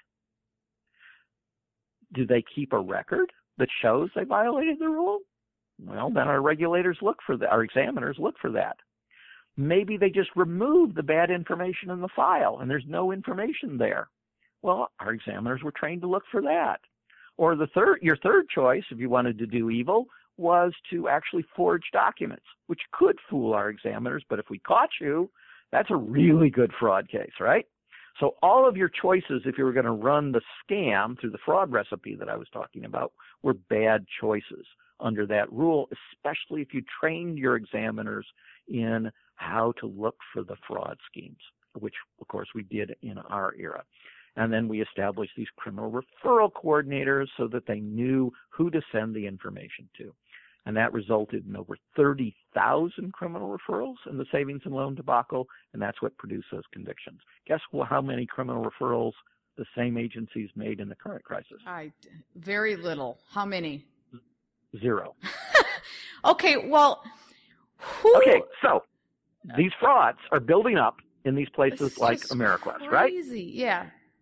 Do they keep a record that shows they violated the rule? Well, then our regulators look for that. Our examiners look for that. Maybe they just remove the bad information in the file and there's no information there. Well, our examiners were trained to look for that. Or the third, your third choice, if you wanted to do evil, was to actually forge documents, which could fool our examiners. But if we caught you, that's a really good fraud case, right? So all of your choices, if you were going to run the scam through the fraud recipe that I was talking about, were bad choices under that rule, especially if you trained your examiners in how to look for the fraud schemes, which, of course, we did in our era. And then we established these criminal referral coordinators so that they knew who to send the information to. And that resulted in over thirty thousand criminal referrals in the savings and loan debacle, and that's what produced those convictions. Guess how many criminal referrals the same agencies made in the current crisis? I, very little. How many? Zero. Okay, well, who... Okay, so these frauds are building up in these places It's like just Ameriquest, right? Crazy, yeah.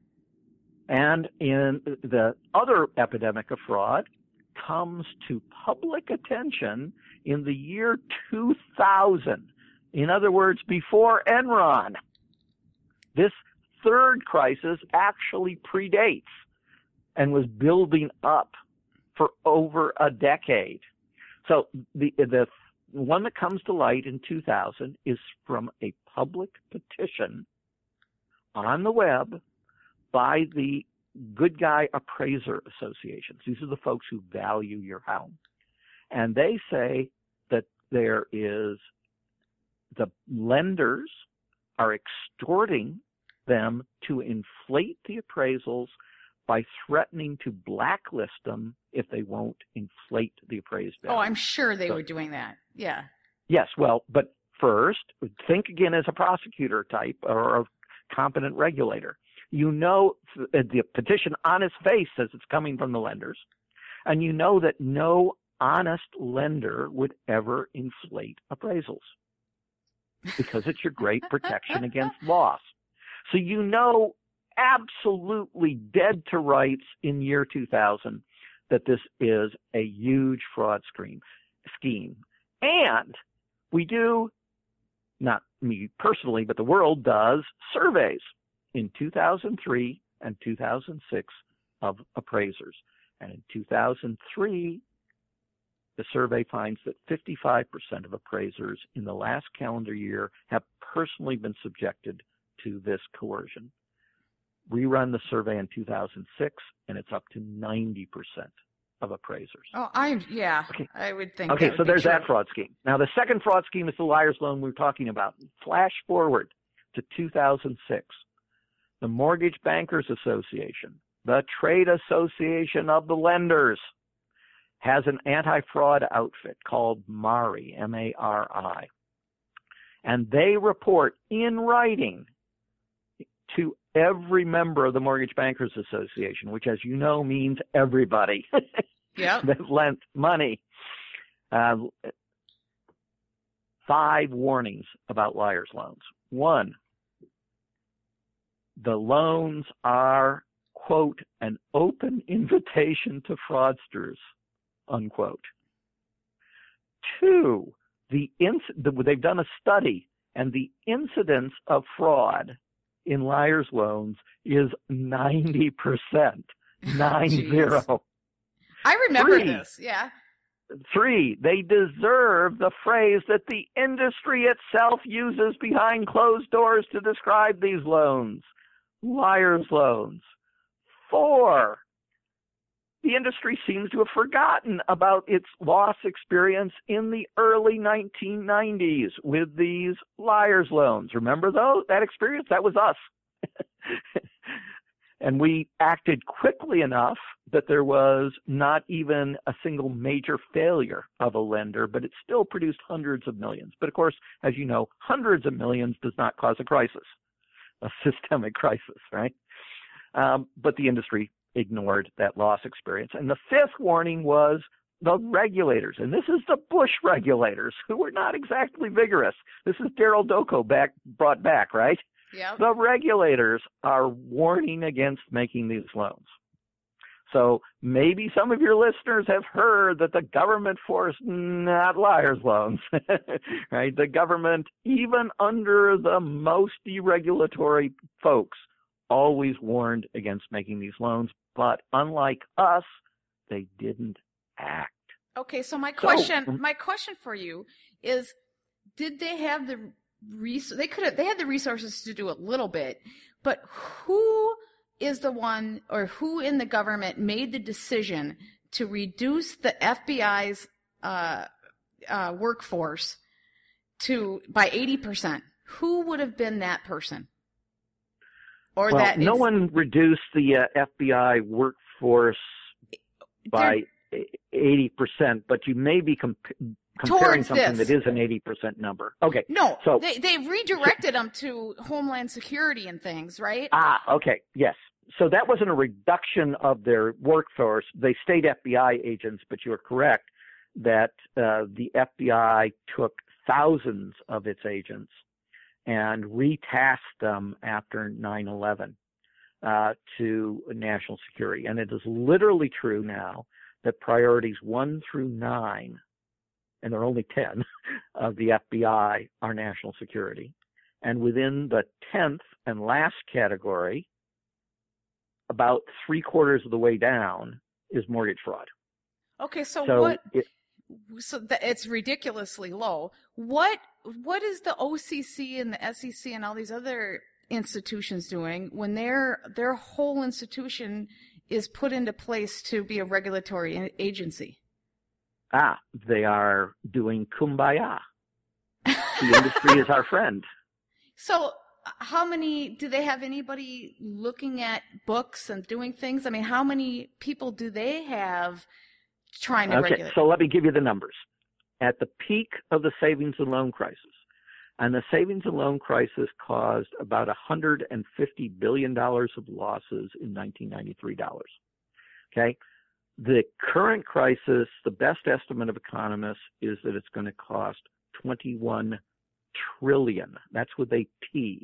And in the other epidemic of fraud comes to public attention in the year two thousand. In other words, before Enron. This third crisis actually predates and was building up for over a decade. So the the one that comes to light in two thousand is from a public petition on the web by the Good Guy Appraiser Associations. These are the folks who value your home. And they say that there is, the lenders are extorting them to inflate the appraisals by threatening to blacklist them if they won't inflate the appraised value. Oh, I'm sure they So- were doing that. Yeah. Yes, well, but first, think again as a prosecutor type or a competent regulator. You know the petition on its face says it's coming from the lenders, and you know that no honest lender would ever inflate appraisals because it's your great protection against loss. So you know absolutely dead to rights in year two thousand that this is a huge fraud scheme. scheme. And we do, not me personally, but the world does surveys in two thousand three and two thousand six of appraisers. And in two thousand three, the survey finds that fifty-five percent of appraisers in the last calendar year have personally been subjected to this coercion. We run the survey in two thousand six, and it's up to ninety percent of appraisers. Oh, I yeah, okay. I would think. Okay, that so would be there's true. that fraud scheme. Now, the second fraud scheme is the liar's loan we were talking about. Flash forward to two thousand six. The Mortgage Bankers Association, the trade association of the lenders, has an anti-fraud outfit called MARI, M A R I. And they report in writing to every member of the Mortgage Bankers Association, which, as you know, means everybody Yep. that lent money, uh, five warnings about liar's loans. One, the loans are, quote, an open invitation to fraudsters, unquote. Two, the inc- they've done a study, and the incidence of fraud in liar's loans is ninety percent. Nine Jeez. zero. I remember Three. this. Yeah. Three, they deserve the phrase that the industry itself uses behind closed doors to describe these loans. Liar's loans. Four, the industry seems to have forgotten about its loss experience in the early nineteen nineties with these liar's loans. Remember though, that experience? That was us. And we acted quickly enough that there was not even a single major failure of a lender, but it still produced hundreds of millions. But of course, as you know, hundreds of millions does not cause a crisis, a systemic crisis, right? Um, but the industry ignored that loss experience. And the fifth warning was the regulators. And this is the Bush regulators, who were not exactly vigorous. This is Daryl Doko back, brought back, right? Yep. The regulators are warning against making these loans. So maybe some of your listeners have heard that the government forced not liar's loans, right? The government, even under the most deregulatory folks, always warned against making these loans. But unlike us, they didn't act. Okay, so my So- question, my question for you is, did they have the res- they could have they had the resources to do a little bit, but who is the one, or who in the government made the decision to reduce the F B I's uh, uh, workforce to by eighty percent? Who would have been that person? Or Well, that no is- one reduced the uh, F B I workforce by eighty percent, but you may be comp- comparing Towards something this. that is an eighty percent number. Okay. No, So- they they redirected them to Homeland Security and things, right? Ah, okay. Yes. So that wasn't a reduction of their workforce. They stayed F B I agents, but you're correct that uh, the F B I took thousands of its agents and retasked them after nine eleven uh, to national security. And it is literally true now that priorities one through nine, and there are only ten, of the F B I are national security. And within the tenth and last category, about three quarters of the way down, is mortgage fraud. Okay, so, So what? it- So that it's ridiculously low. What what is the O C C and the S E C and all these other institutions doing when their their whole institution is put into place to be a regulatory a- agency? Ah, they are doing kumbaya. The industry is our friend. So how many do they have anybody looking at books and doing things? I mean, how many people do they have trying to Okay, regulate? so let me give you the numbers. At the peak of the savings and loan crisis, and the savings and loan crisis caused about one hundred fifty billion dollars of losses in nineteen ninety-three dollars. Okay? The current crisis, the best estimate of economists is that it's going to cost twenty-one trillion. That's with a T.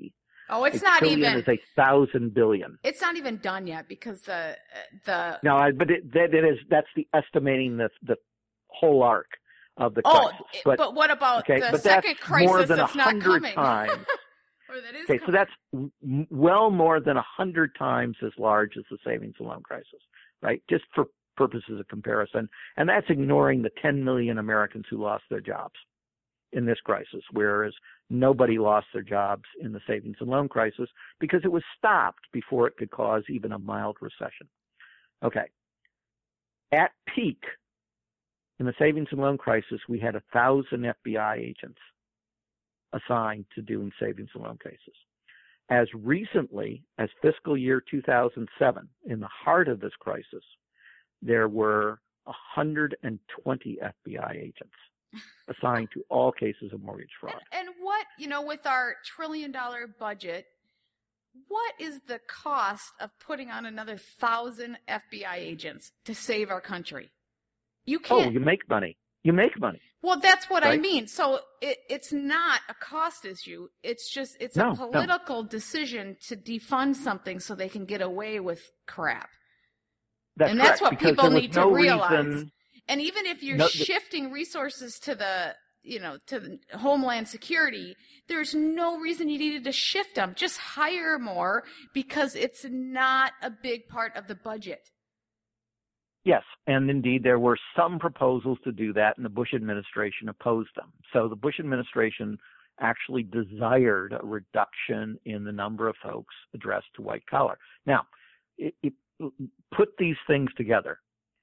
Oh, it's a not trillion even. is a thousand billion. It's not even done yet because the the. No, I, but it, that it is. That's the estimating the the whole arc of the Oh, crisis. But, but what about okay, the but second that's crisis more than that's a not hundred coming? times. Or that is Okay, coming. so that's w- well more than a hundred times as large as the savings and loan crisis, right? Just for purposes of comparison, and that's ignoring the ten million Americans who lost their jobs in this crisis, whereas nobody lost their jobs in the savings and loan crisis because it was stopped before it could cause even a mild recession. Okay. At peak, in the savings and loan crisis, we had a thousand F B I agents assigned to doing savings and loan cases. As recently as fiscal year two thousand seven, in the heart of this crisis, there were one hundred twenty F B I agents assigned to all cases of mortgage fraud. And, and what, you know, with our trillion dollar budget, what is the cost of putting on another thousand F B I agents to save our country? You can't. Oh, you make money. You make money. Well, that's what right? I mean. So it, it's not a cost issue. It's just, it's no, a political no. decision to defund something so they can get away with crap. That's and correct, that's what people need no to realize. Reason, and even if you're no, shifting resources to the, you know, to the Homeland Security, there's no reason you needed to shift them. Just hire more because it's not a big part of the budget. Yes, and indeed there were some proposals to do that, and the Bush administration opposed them. So the Bush administration actually desired a reduction in the number of folks addressed to white collar. Now, it, it, put these things together.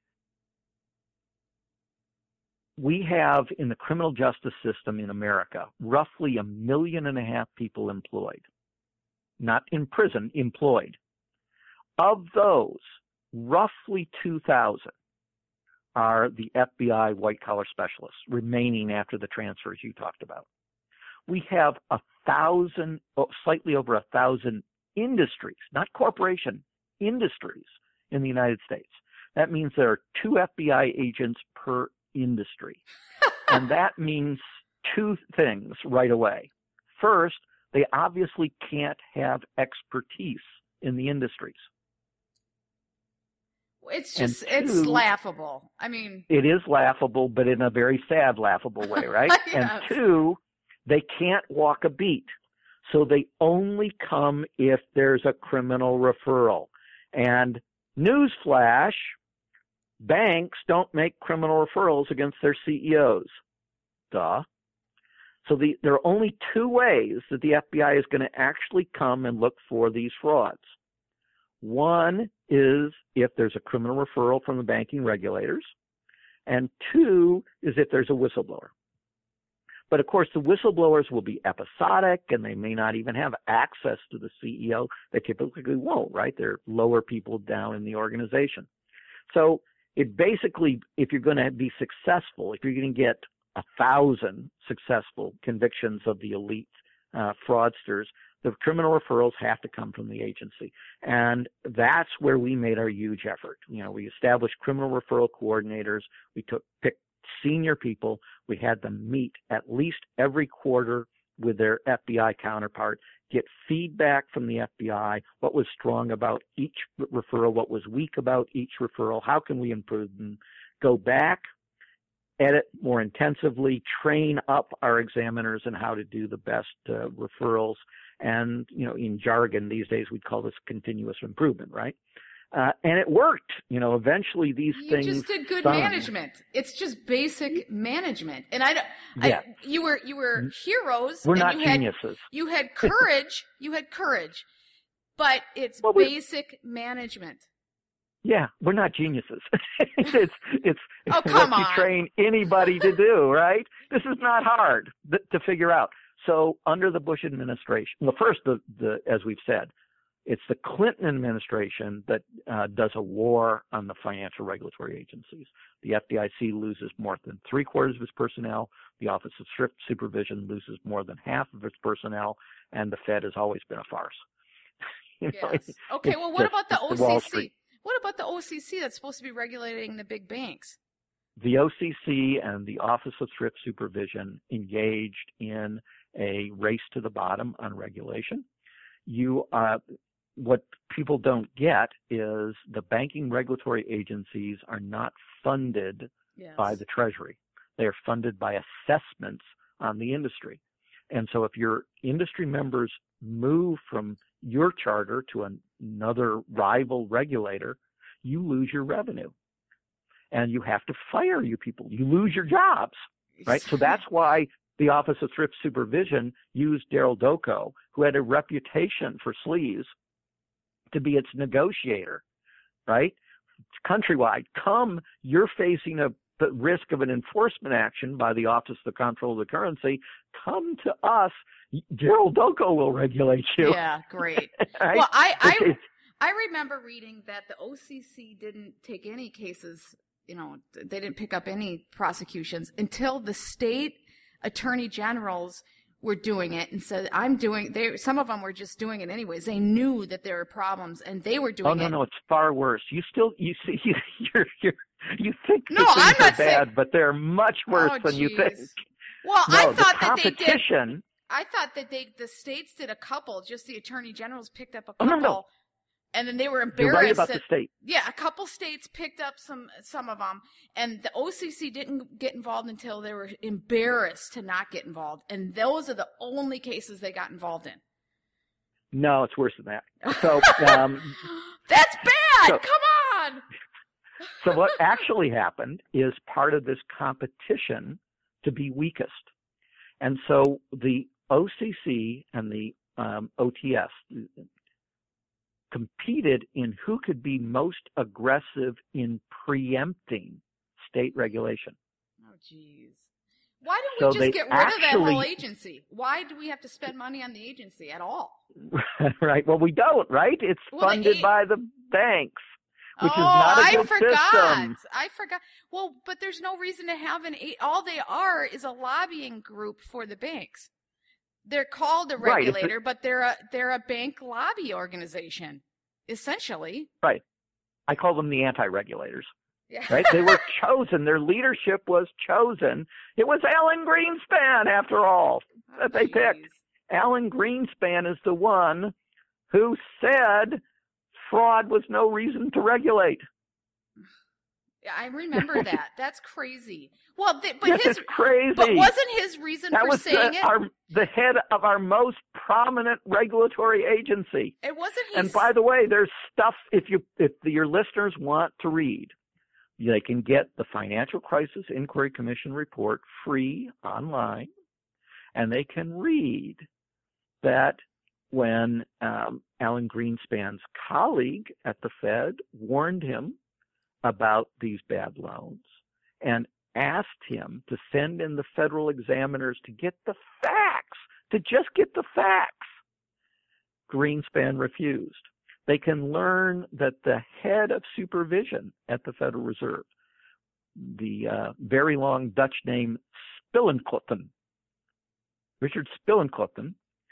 We have in the criminal justice system in America roughly a million and a half people employed, not in prison, employed. Of those, roughly two thousand are the F B I white-collar specialists remaining after the transfers you talked about. We have a thousand, slightly over a thousand industries, not corporation, industries in the United States. That means there are two F B I agents per industry. And that means two things right away. First, they obviously can't have expertise in the industries. It's just, two, it's laughable. I mean, it is laughable, but in a very sad, laughable way, right? Yes. And two, they can't walk a beat. So they only come if there's a criminal referral. And newsflash, banks don't make criminal referrals against their C E Os. Duh. So the, there are only two ways that the F B I is going to actually come and look for these frauds. One is if there's a criminal referral from the banking regulators, and two is if there's a whistleblower. But of course, the whistleblowers will be episodic, and they may not even have access to the C E O. They typically won't, right? They're lower people down in the organization. So it basically, if you're going to be successful, if you're going to get a thousand successful convictions of the elite uh, fraudsters, the criminal referrals have to come from the agency. And that's where we made our huge effort. You know, we established criminal referral coordinators. We took picked senior people. We had them meet at least every quarter with their F B I counterpart, get feedback from the F B I, what was strong about each referral, what was weak about each referral, how can we improve them, go back, edit more intensively, train up our examiners in how to do the best uh, referrals. And, you know, in jargon these days, we'd call this continuous improvement, right? Uh, and it worked. You know, eventually these you things. You just did good stung. management. It's just basic management. And I, yeah. I you were you were heroes. We're and not you geniuses. Had, you had courage. you had courage. But it's well, basic management. Yeah, we're not geniuses. it's it's oh, come what you on. train anybody to do, right? This is not hard th- to figure out. So under the Bush administration, well, first, the, the as we've said, it's the Clinton administration that uh, does a war on the financial regulatory agencies. The F D I C loses more than three quarters of its personnel. The Office of Thrift Supervision loses more than half of its personnel, and the Fed has always been a farce. you know, yes. Okay. Well, what just, about the O C C? Wall Street. What about the O C C that's supposed to be regulating the big banks? The O C C and the Office of Thrift Supervision engaged in a race to the bottom on regulation. you uh, what people don't get is the banking regulatory agencies are not funded Yes. by the Treasury. They are funded by assessments on the industry. And so if your industry members move from your charter to an, another rival regulator, you lose your revenue. And you have to fire you people. You lose your jobs, right? So that's why the Office of Thrift Supervision used Daryl Doko, who had a reputation for sleaze, to be its negotiator, right? Countrywide, come, you're facing a the risk of an enforcement action by the Office of the Comptroller of the Currency, come to us. Daryl Doko will regulate you. Yeah, great. Right? Well, I I, It's- it's- I remember reading that the O C C didn't take any cases, you know, they didn't pick up any prosecutions until the state attorney generals were doing it and said, I'm doing, they, some of them were just doing it anyways. They knew that there were problems and they were doing oh, no, it. no, it's far worse. You still, you see, you, you're, you're, you think No, the I'm things not are saying- bad, but they're much worse Oh, than you geez. think. Well, No, I the thought that they did, competition, I thought that they, the states did a couple, just the attorney generals picked up a Oh, couple. no, no. And then they were you're embarrassed. right about that, the state. Yeah, a couple states picked up some some of them, and the O C C didn't get involved until they were embarrassed to not get involved. And those are the only cases they got involved in. No, it's worse than that. So, um, That's bad. So- Come on. so what actually happened is part of this competition to be weakest. And so the O C C and the um, O T S competed in who could be most aggressive in preempting state regulation. Oh, jeez. Why don't we So just they get rid of that whole actually- agency? Why do we have to spend money on the agency at all? Right? Well, we don't, right? It's Well, the funded a- by the banks, which oh, is not a I good forgot. system. I forgot. Well, but there's no reason to have an eight. All they are is a lobbying group for the banks. They're called a Right, it's a- regulator, but they're a they're a bank lobby organization, essentially. Right. I call them the anti-regulators. Yeah. Right? They were chosen. Their leadership was chosen. It was Alan Greenspan, after all, that they picked. Jeez. Alan Greenspan is the one who said fraud was no reason to regulate. Yeah, I remember that. That's crazy. Well, they, but Yes, his it's crazy. but wasn't his reason that for was saying the, it? our, the head of our most prominent regulatory agency. It wasn't his. And by the way, there's stuff, if you if the, your listeners want to read, they can get the Financial Crisis Inquiry Commission report free online, and they can read that when um, Alan Greenspan's colleague at the Fed warned him about these bad loans and asked him to send in the federal examiners to get the facts, to just get the facts, Greenspan refused. They can learn that the head of supervision at the Federal Reserve, the uh, very long Dutch name Spillenkluppen, Richard Spillenkluppen,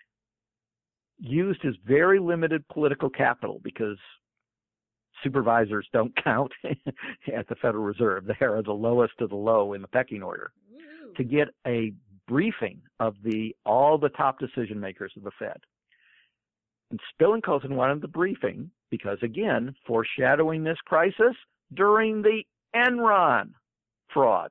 used his very limited political capital, because supervisors don't count at the Federal Reserve. They are the lowest of the low in the pecking order, Woo. to get a briefing of the all the top decision makers of the Fed. And Spillenkluppen wanted the briefing because, again, foreshadowing this crisis during the Enron frauds.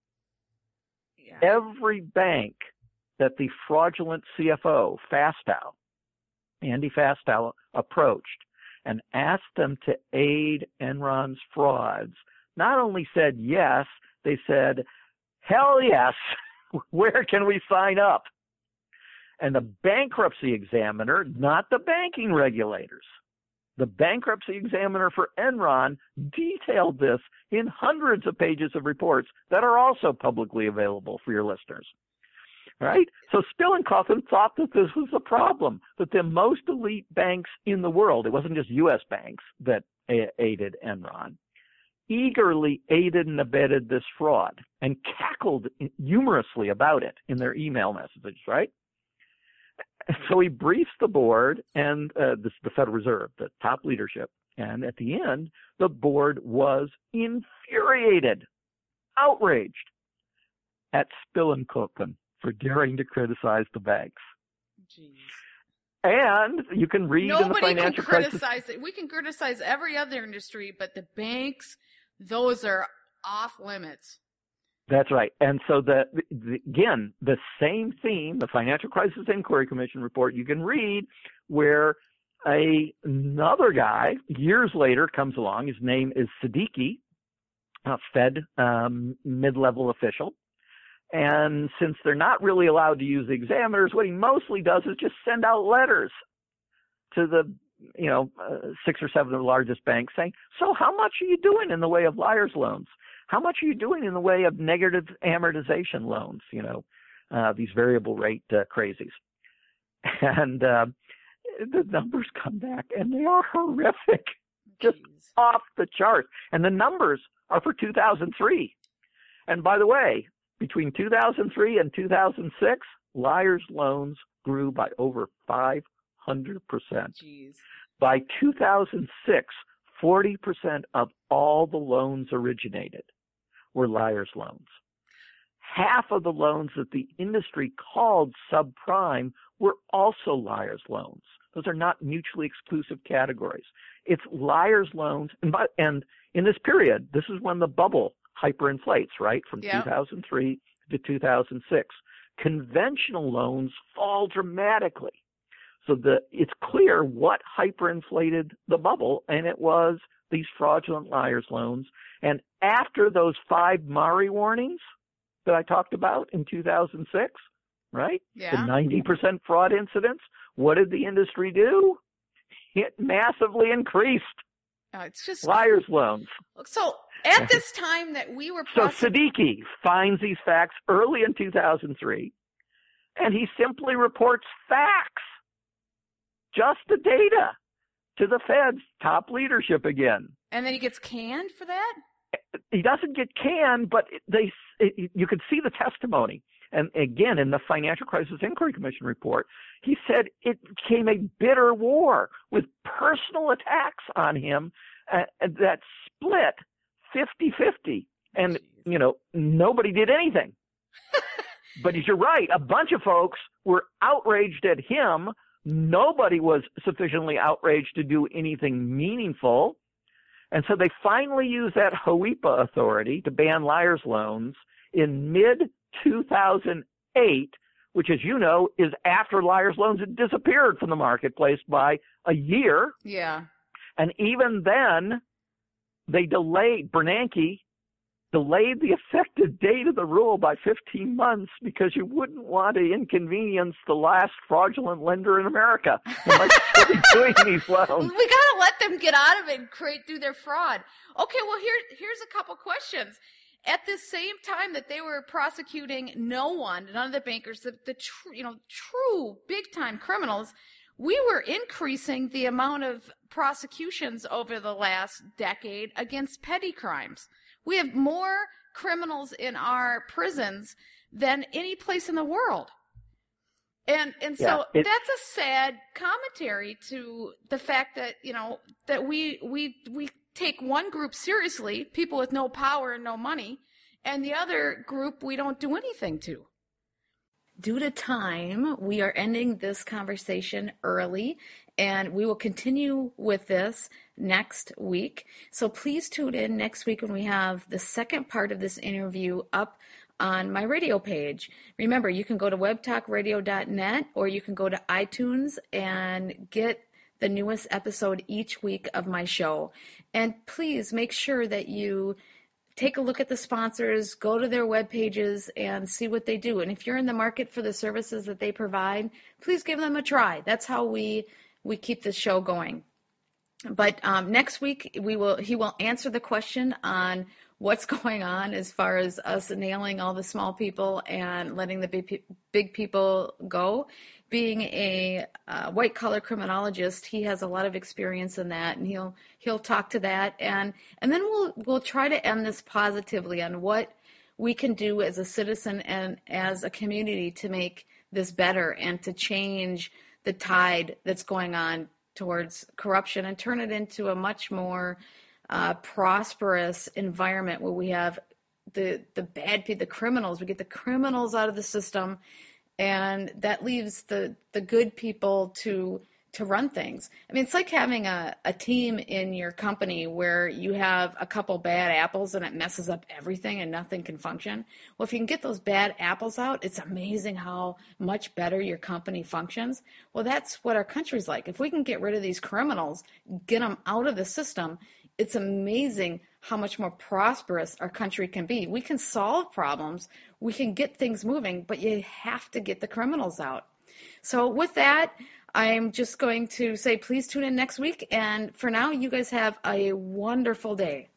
Yeah. Every bank that the fraudulent C F O, Fastow, Andy Fastow, approached and asked them to aid Enron's frauds, not only said yes, they said, hell yes, where can we sign up? And the bankruptcy examiner, not the banking regulators, the bankruptcy examiner for Enron detailed this in hundreds of pages of reports that are also publicly available for your listeners. Right? So Spillenkluppen thought that this was the problem, that the most elite banks in the world, it wasn't just U S banks that a- aided Enron, eagerly aided and abetted this fraud and cackled humorously about it in their email messages, right? So he briefs the board and uh, this, the Federal Reserve, the top leadership, and at the end, the board was infuriated, outraged at Spillenkluppen for daring to criticize the banks. Jeez. And you can read Nobody in the financial can criticize crisis. it. We can criticize every other industry, but the banks, those are off limits. That's right. And so, the, the again, the same theme, the Financial Crisis Inquiry Commission report, you can read where a, another guy years later comes along. His name is Siddiqui, a Fed um, mid-level official. And since they're not really allowed to use the examiners, what he mostly does is just send out letters to the, you know, uh, six or seven of the largest banks saying, so how much are you doing in the way of liar's loans? How much are you doing in the way of negative amortization loans, you know, uh, these variable rate uh, crazies? And uh, the numbers come back, and they are horrific, just Jeez. off the charts. And the numbers are for two thousand three. And by the way, between two thousand three and two thousand six, liar's loans grew by over five hundred percent. Jeez. By two thousand six, forty percent of all the loans originated were liar's loans. Half of the loans that the industry called subprime were also liar's loans. Those are not mutually exclusive categories. It's liar's loans. And, by, and in this period, this is when the bubble hyperinflates, right, from yep. two thousand three to two thousand six. Conventional loans fall dramatically. So the, it's clear what hyperinflated the bubble, and it was these fraudulent liar's loans. And after those five Mari warnings that I talked about in two thousand six, right, yeah. the ninety percent fraud incidents, what did the industry do? It massively increased uh, it's just liar's loans. So at this time that we were so prosec- Siddiqui finds these facts early in two thousand three, and he simply reports facts, just the data, to the Fed's top leadership again. And then he gets canned for that? He doesn't get canned, but they it, you could see the testimony. And again, in the Financial Crisis Inquiry Commission report, he said it became a bitter war with personal attacks on him uh, that split fifty-fifty. And, you know, nobody did anything. But you're right. A bunch of folks were outraged at him. Nobody was sufficiently outraged to do anything meaningful. And so they finally used that HOEPA authority to ban liar's loans in mid two thousand eight, which, as you know, is after liar's loans had disappeared from the marketplace by a year. Yeah. And even then, they delayed, Bernanke delayed the effective date of the rule by fifteen months because you wouldn't want to inconvenience the last fraudulent lender in America. They might still be doing these loans. We got to let them get out of it and create through their fraud. Okay, well, here, here's a couple questions. At the same time that they were prosecuting no one, none of the bankers, the, the tr- you know, true big-time criminals, we were increasing the amount of prosecutions over the last decade against petty crimes. We have more criminals in our prisons than any place in the world. And and yeah, so that's a sad commentary to the fact that, you know, that we we we take one group seriously, people with no power and no money, and the other group we don't do anything to. Due to time, we are ending this conversation early, and we will continue with this next week. So please tune in next week when we have the second part of this interview up on my radio page. Remember, you can go to web talk radio dot net, or you can go to iTunes and get the newest episode each week of my show. And please make sure that you take a look at the sponsors, go to their web pages and see what they do. And if you're in the market for the services that they provide, please give them a try. That's how we we keep the show going. But um, next week, we will he will answer the question on what's going on as far as us nailing all the small people and letting the big, big people go. Being a uh, white-collar criminologist, he has a lot of experience in that, and he'll he'll talk to that, and and then we'll we'll try to end this positively on what we can do as a citizen and as a community to make this better and to change the tide that's going on towards corruption and turn it into a much more uh, prosperous environment where we have the the bad people, the criminals. We get the criminals out of the system, And that leaves the, the good people to to run things. I mean, it's like having a, a team in your company where you have a couple bad apples and it messes up everything and nothing can function. Well, if you can get those bad apples out, it's amazing how much better your company functions. Well, that's what our country's like. If we can get rid of these criminals, get them out of the system, it's amazing how much more prosperous our country can be. We can solve problems, we can get things moving, but you have to get the criminals out. So with that, I'm just going to say please tune in next week. And for now, you guys have a wonderful day.